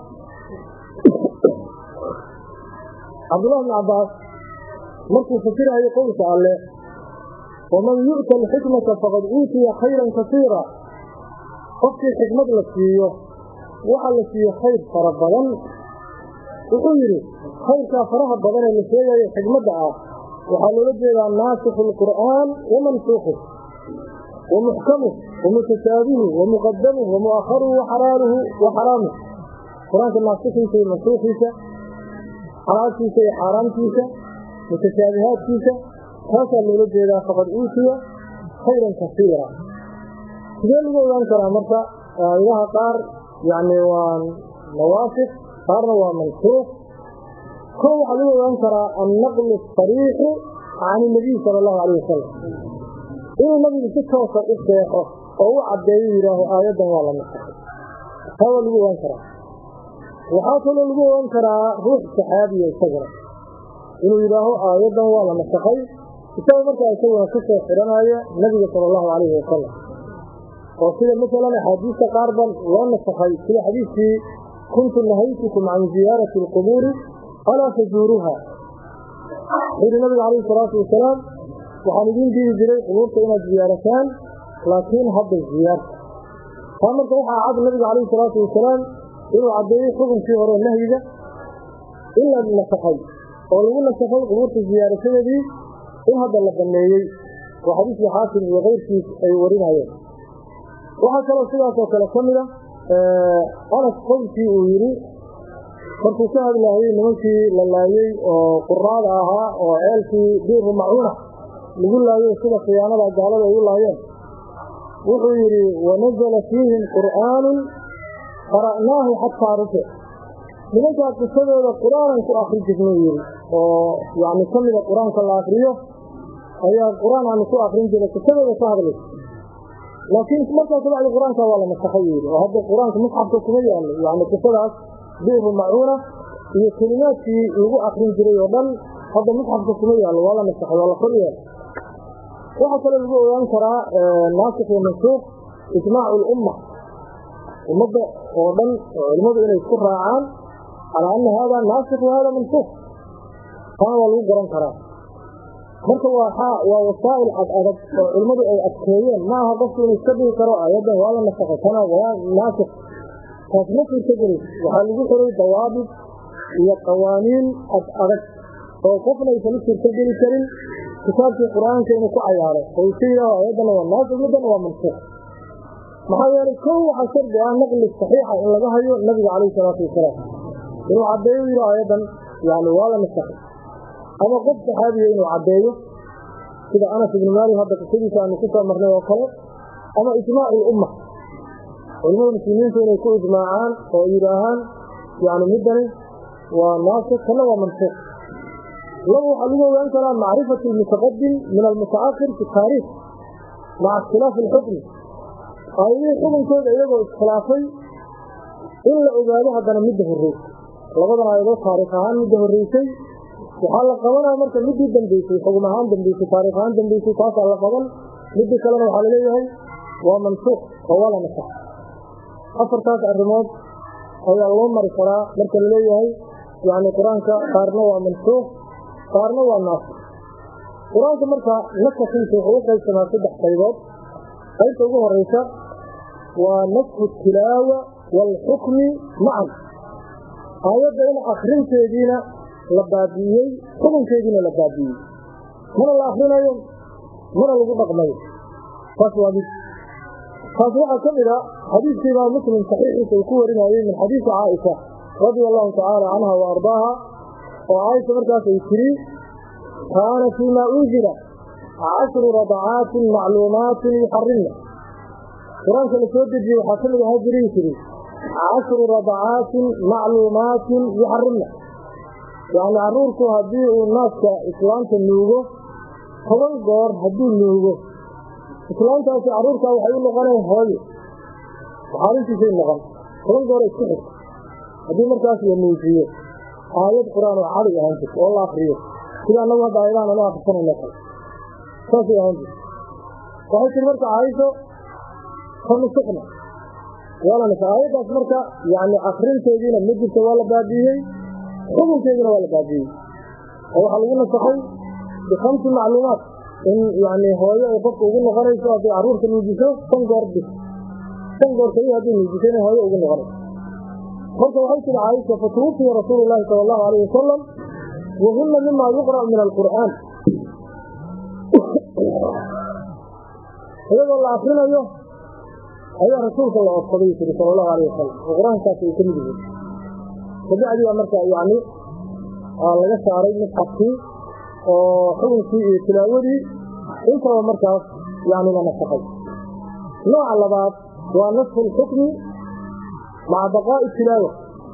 cabbaas markuu fakirayo qowlka alle waman yu'ta alxikmata faqad uutiya khayran kasiira qofkii xikmad la siiyo waxa la siiyo khayr fara badan wuxuu yidhi khayrkaa faraha badan ee la sheegayo xikmadda waxaa loola jeedaa naasikhu alqur'aan wamansuukhuh wamuxkamuh wamutasaabihuh wamuqadamuh wamu'akharuhu waxalaaluhu waxaraamuh qur-aanka naasikhiisa iyo mansuukhiisa xalaashiisa iyo xaaraamtiisa mutashaabihaadkiisa taasaa loola jeedaa faqad uutiya khayran kasiira sidee lagu ogaan karaa marka aayadaha qaar yani waa nawaasikh qaarna waa mansuukh ko waxaa lagu ogaan karaa annaqlu asariixu can inabiy sala allahu calayh wasalam inuu nabigu si toosa u sheexo oo u caddeeyo yidhaaho aayaddan waa la nasakhay taa waa lagu ogaan karaa waxaa kaloo lagu ogaan karaa ruux saxaabiya isagana inuu yidhaaho aayaddan waa la nasakhay isaga markaa isaguna ka soo xiranaya nabiga sala allahu calayhi wasalam oo sida masalan axaadiista qaar ban loo nasakhay sida xadiiskii kuntu nahaytukum can ziyaarati alqubuuri alaa tazuuruha yidhi nabiga calayhi salaatu wasalaam waxaan idiin diidi jiray qubuurta inaad ziyaarataan laakiin hadda ziyaarta taa marka waxaa cad nabiga calayhi salaatu wasalaam inuu caddeeyey xukunkii hore nahyiga in la nasakhay oo lagu nasakhay qubuurta ziyaarashadeedii in hadda la baneeyey oo xadiiskii xaakim iyo keyrkiis ay warinayeen waxaa kaloo sidaas oo kale ka mid anas qowlkii uu yidhi markuu ka hadlaayey nimankii la laayey oo quraada ahaa oo ceelkii biiru macuuna lagu laayey sida khiyaanada gaalada ay u laayeen wuxuu yidhi wanazala fiihim qur'aanun qara'naahu xataa rufic nimankaa qisadooda qur-aanan ku akri jirnuu yidhi oo yani ka mida qur-aanka la akriyo ayaa qur-aan aanu ku akrin jiray qisadooda ka hadlaysa laakiin markaa kabacdi qur-aanka waa la nasakhay yidhi oo hadda qur-aanka musxafka kuma yaallo yani qisadaas biiru macuuna iyo kelimaadkii lagu akrin jiray oo dhan hadda musxafka kuma yaallo waa la nasakhay waa la kor yeelay waxaa kaloo lagu ogaan karaa naasikh iyo mansuukh ijmaacu lumma ummadda oo dhan oo culimmadu inay isku raacaan calaa anna haadaa naasikh wa haadaa mansuukh taana waa lagu garan karaa marka waa wasaa'il adag oo culimadu ay adkeeyeen ma aha qofku inuu iska dhigi karo ayadan waa la nasakhay kana waa naasik taas ma suurtagelin waxaa lagu xiray dawaabid iyo qawaaniin adag oo qofna aysan u suurtageli karin kitaabkii qur-aanka inuu ku cayaaro oo isi yidhaaho ayadan waa naasik midan waa mansuuq maxaa yeelay kow waxaa shardi ah naqli saxiixa in laga hayo nabiga calayhi salaatu wasalaam inuu caddeeyo yidhi ayadan yani waa la nasakhay ama qof saxaabiya inuu caddeeyo sida Anas ibn Malik hadda qisadiisa aanu ku soo marnay oo kale ama ijmaac umma culimada muslimiinta inay ku ijmaacaan oo yidhaahaan yani midani waa naasik kana waa mansuuq laba waxaa lagu ogaan karaa macrifatu almutaqadim min almutaakhir fi taariikh maca ikhtilaafi alxukmi ayadii xukunkooda iyagoo iskhilaafay in la ogaado haddana midda horreysay labadan aayadoo taariikh ahaan midda horreysay waxaa la qabanaya marka midii dambeysay xugum ahaan dambeysay taariikh ahaan dambeysay taasaa la qaban midii kalena waxaa laleeyahay waa mansuuq oo waa la nasakh afartaas arrimood ayaa loo mari karaa marka laleeyahay yani qur-aanka qaarna waa mansuuq qaarna waa naasik qur-aanka marka nasakhiisa wuxuu u qaybsamaa 3 qaybood qaybta ugu horeysa waa nasxu tilaawa waalxukmi macan aayadda in akrinteediina la baabi'iyey xukunkeediina la baabi'iyey mana la akrinayo mana lagu dhaqmayo taas waa mid taas waxaa ka mid a xadiiskii imaam muslim saxiixiisa uu ku warinayey min xadiisi caaisha radia allahu tacaala canha wa ardaaha oo caaisha markaas ay tiri kaana fiima unzila 10 radacaatin macluumaatin yuxarimna qur-aanka la soo dejiyey waxaa ka mid ahaa jiray tiri 10 radacaatin macluumaatin yuxarimna yani caruurku haddii uu naaska islaamta nuugo 10 goor hadduu nuugo islaamtaasi caruurtaa waxay u noqoneen hooyo xaalintiisay noqon 10 goor isku xigta haddii markaas la nuujiyo aayad qur-aan oo cali ahaan jirta oo la akriyo sida annagu hadda aayadahan anu akrisanayno kale saasay ahaan jirta waxay tiri marka caaisho fanusikna waa la nasa aayaddaas marka yani akrinteediina ma jirta waa la baabi'iyey xukunkeedina waa la baabi'iyey oo waxaa lagu nasakhay b5 macluumaat in yani hooyo ay qofka ugu noqonayso hadday carruurta nuujiso 5 goor bis 5 goor kaliya hadday nuujiso inay hooyo ugu noqonayso marka waxay tiri caaisha fatuwufiya rasuulu llahi sala allahu alayh wasalam wahunna mima yuqra'u min alqur'aan iyadoo la akrinayo ayaa rasuulka la odsaday tiri sala allahu alayh wasalam oo qur-aankaas ay ka mid yihiin kabacdiyaa marka yani laga saaray musxafkii oo xukunkii iyo tilaawadii intaba markaas yani la nasakhay nooca labaad waa nasxu lxukmi maca baqaa'i tilaawa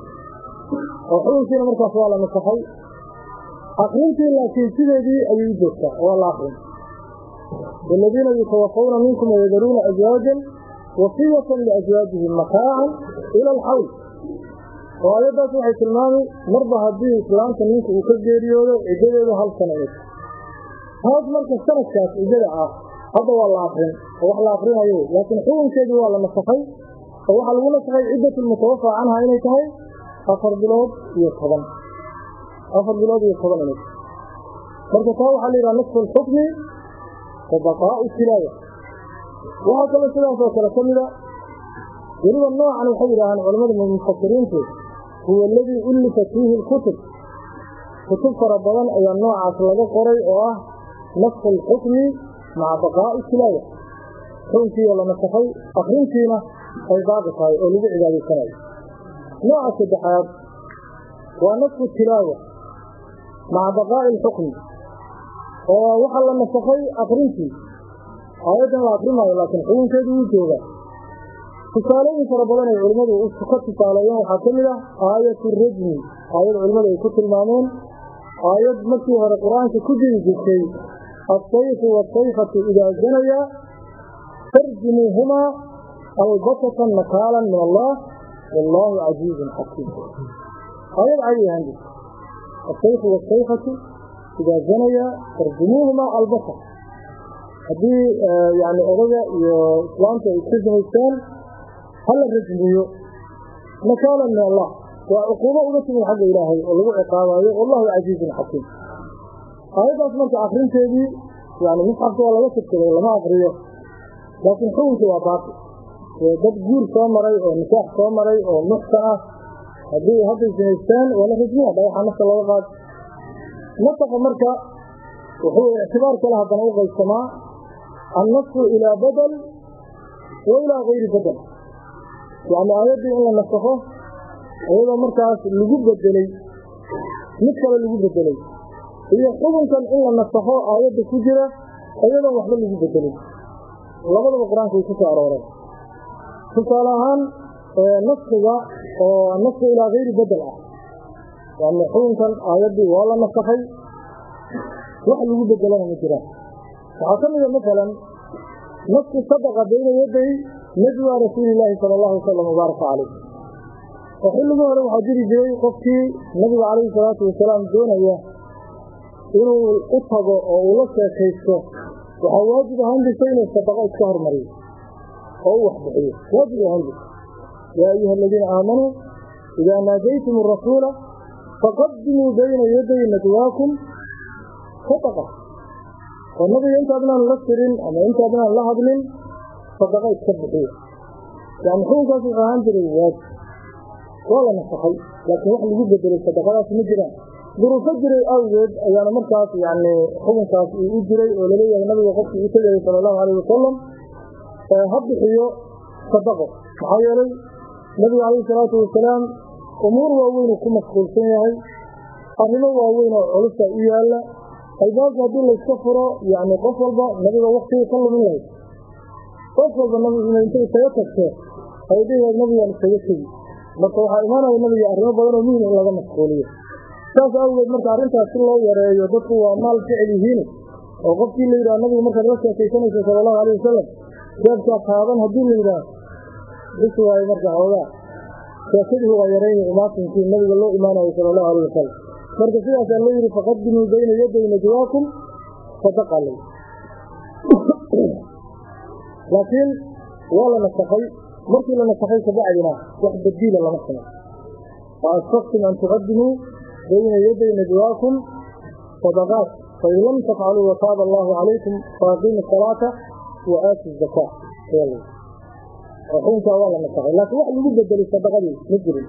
oo xukunkiina markaas waa la nasakhay akrintii laakiin sideedii ayay u joogtaa waa la akrin والذين يتوفون منكم ويذرون أزواجا وصية لأزواجهم متاعا إلى الحول وآيادات waxay tilmaamay marba haddii islaamka ninka uu ka geeriyoodo cidadeedu 1 sano haad marka sanadkaas cidada ah hadda waa la akrin oo wax la akrinayo laakiin xukunkeedu waa la nasakhay oo waxaa lagu nasakhay ciddatul mutawaffa canha inay tahay 4 bilood iyo 10 4 bilood iyo 10 inay marka taa waxaa la yidhaha nasxu lxukmi wa baqaa'u tilaawa waxaa kaloo sidaas oo kale ka mida weliba noocan waxay yidhaahaan culamada mufasiriintu huwa aladii ullifat fiihi lkutub kutub fara badan ayaa noocaas laga qoray oo ah nasxu lxukmi maca baqaa'i tilaawa xukunkiioo la nasakhay akrintiina ay baaqi tahay oo lagu cibaadaysanayo nooca saddexaad waa nasxu tilaawa maca baqaa'i lxukmi oo waxaa la nasakhay akrintii aayaddan la akrimaayo laakiin xukunkeedu wuu joogaa tusaalooyin fara badan ay culimmadu ka tusaaleeyeen waxaa ka mid ah aayatu rajmi aayad culimmadu ay ku tilmaameen aayad markii hore qur-aanka ku jiri jirtay assayfu waasayfatu idaa zanaya farjumuuhumaa albatatan nakaalan min allah wallaahu casiizun xakiim aayad cadi ahaan jirta assayfu waasayfatu idaa zanaya farjumuuhumaa albasat haddii yani odaga iyo islaamta ay isku samaystaan hala rajmiyo nakaalan min allah waa cuquubo uga timid xagga ilaahay oo lagu ciqaabayo wallahu casiizun xakiim ayadaas marka akhrinteedii yani musxafka waa laga tagtay lama akhriyo laakiin xukunku waa baaqi dad guur soo maray oo nikaax soo maray oo muxsan ah haddii hadday sinaystaan waa la rajmiya dhagaxa nafta looga qaad nasaqa marka wuxuu ictibaar kale haddana u qaybsamaa annasku ilaa badel wa ilaa gayri badel yani aayaddii in la nasakho iyadoo markaas lagu bedelay mid kale lagu bedelay iyo xukunkan in la nasakho aayadda ku jira iyadoo waxba lagu bedelin labadaba qur-aanka way ku soo arooreen tusaale ahaan naskiga oo nasku ilaa gayri bedel ah yani xukunkan aayaddii waa la nasakhay wax lagu bedelana ma jiraan waxaa ka mida masalan nasku sadaqa bayna yaday najwa rasuulillaahi sala allahu wasalam mubaaraka caleyh oo xilligii hore waxaa jiri jiray qofkii nabiga calayhi salaatu wasalaam doonaya inuu u tago oo uu la sheekaysto waxaa waajib ahaan jirta inuu sadaqa iska hormariyo oo u waxbixiyo waajib ahaan jirta yaa ayuha aladiina aamanuu idaa naadaytum arasuula faqadimuu bayna yaday najwaakum sadaqa oo nabiga intaadnaan la tirin ama intaadnaan la hadlin sadaqa iska bixiyo yani xukunkaas wuxuu ahaan jiray waajib waa la nasakhay laakiin wax lagu bedelay sadaqadaas ma jiraan duruufo jiray awgeed ayaana markaas yani xukunkaas u jiray oo laleeyahay nabiga qofkii u tegayay sala allahu alayh wasalam ha bixiyo sadaqo maxaa yeelay nabiga calayhi salaatu wasalaam umuur waaweynuu ku mashquulsan yahay arrimo waaweyn oo culusa u yaalla albaabka haddii layska furo yani qof walba nabiga waktigii ka lumin lahayd qof walba nabiga intay isaga tagto ay dhihayd nabigaan isaga tegi marka waxaa imaanaya nabiga arrimo badan oo muhim in laga mashquuliyo saas awgeed marka arrintaas si loo yareeyo dadku waa maal ficil yihiin oo qofkii la yidhaha nabiga markaad la sheekaysanaysa sala allahu alayh wasalam jeebkaa taaban haddii la yidhaah bis waayo marka xoogaa sheekadii waa yareynay imaatinkii nabiga loo imaanayo sala allahu alayh wasalam marka sidaasaa loo yidhi faqadimuu bayna yaday najwaakum sadaqa lay laakiin waa la nasakhay markii la nasakhay kabacdina wax badiila lama samay waasfaqtum an tuqadimuu bayna yaday najwaakum sadaqaat fain lam tafcaluu wataaba allahu calaykum faaqiimu asalaata wa aatu zakaa xukunkaa waa la nasakhay laakiin wax lagu bedelay sadaqadii ma jirin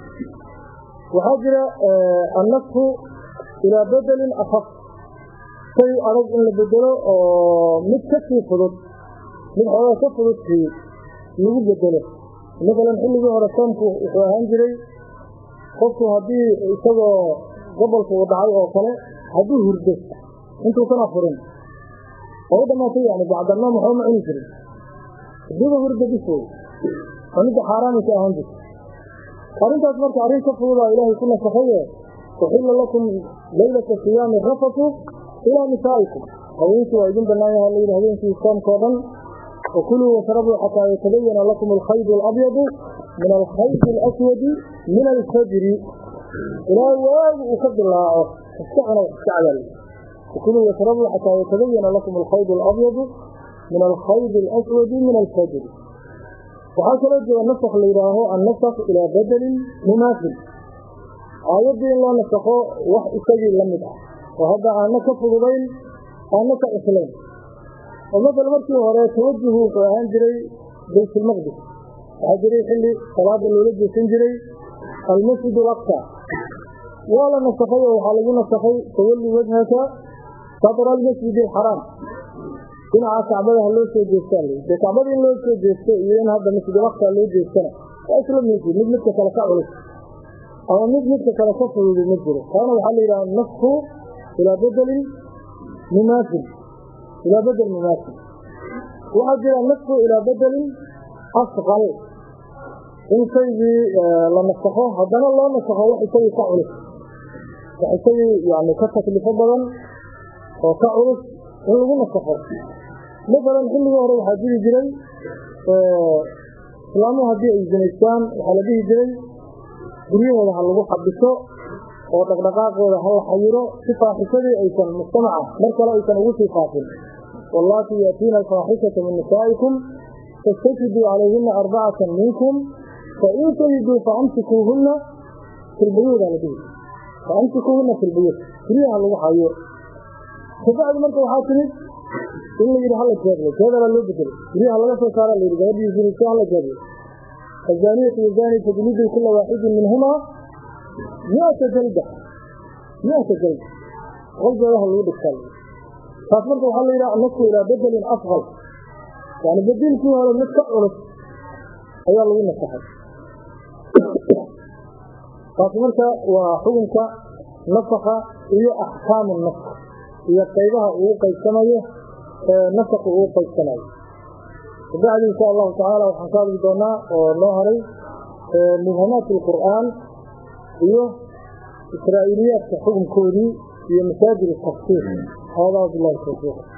waxaa jira annasku ilaa bedelin afaf shay adag in la bedelo oo mid ka sii fudud mid xoogaa ka fudud sii lagu bedelo masalan xilligii hore soomku wuxuu ahaan jiray qofku haddii isagoo gobolka uu dhacay oo kale hadduu hurdo intuusan afurin oo u dhamaatay yani bacdalnaam waxba ma cuni jirin haddiiba hurda bisooy oo midda xaaraamika ahaan jirta arrintaas marka arrin ka fududaa ilaahay ku nasakhaye uxilla lakum laylata siyaami rafatu ilaa nisaa'ikum haweenkii waa idin bannaan yaha layidhi habeenkii soomkao dhan wakuluu washrabuu xataa yatabayana lakum alkhaydu alabyadu min alkhaydi alaswadi min alfajri ilaa waagu uu ka dilaaco iska cuna iska cadaal wakuluu washrabuu xataa yatabayana lakum alkhaydu alabyadu min alkhaydi alaswadi min alfajri waxaa kaloo jira nasakh la yidhaaho annasakh ilaa bedelin mumaasil aayaddii in loo nasakho wax isagii la mid ah oo hadda aana ka fududayn aana ka islayn oo masala markii hore tawajuhu wuxuu ahaan jiray baytulmaqdis waxaa jiray xilli salaada loola jeesan jiray almasjid alaqsa waa la nasakhay oo waxaa lagu nasakhay tawalli wajhaka sadra almasjid alxaraam dhinaca kacbada ha loo soo jeestaan dee kacbada in loo soo jeesto iyo in hadda masjid alaqsa loo jeestana waa isla mid midka kale ka culus ama midka kale ka fudud ma jiro taana waxaa la yidhaha nasku ilaa bedelin mumaasil ilaa bedel mumaasil waxaa jira nasku ilaa bedelin asqal in shaygii la nasakho haddana loo nasakho wax isagii ka culus wax isagii yani ka taklifo badan oo ka culus in lagu nasakho masalan xilligii hore waxaa jiri jiray islaamuhu haddii ay zinaystaan waxaa la dhihi jiray guryahooda ha lagu xabiso oo dhaqdhaqaaqooda ha la xayiro si faaxishadii aysan mujtamaca mar kale aysan ugu sii faafin wallaatii yaatiina alfaaxishata min nisaa'ikum fastajiduu calayhina arbacatan minkum fain tajiduu faamsikuuhuna fi lbuyuuda la dhihi faamsikuuhuna fi lbuyuut guryaha lagu hayo فبعد مركه وحاطني إنه يرى هلا جابله هذا لا يبدل يرى هلا صار اللي يرجع يجي هلا جابله الزانية والزاني فجلدوا كل واحد منهما 100 جلدة 100 جلدة غلظة له اللي يبدل فمركه وحاله إلى نص إلى بدل أفضل يعني بدل فيها النص أولس أي الله ينصحه فمركه وحكمك نصح هي أحكام النصح هي قيدها وقيسمية نصح وقيسمية وبعد إن شاء الله تعالى وحصال بدنا ونهري مهمات القرآن هي إسرائيليات حكم كوري هي مساجد التفسير هذا بالله التوفيق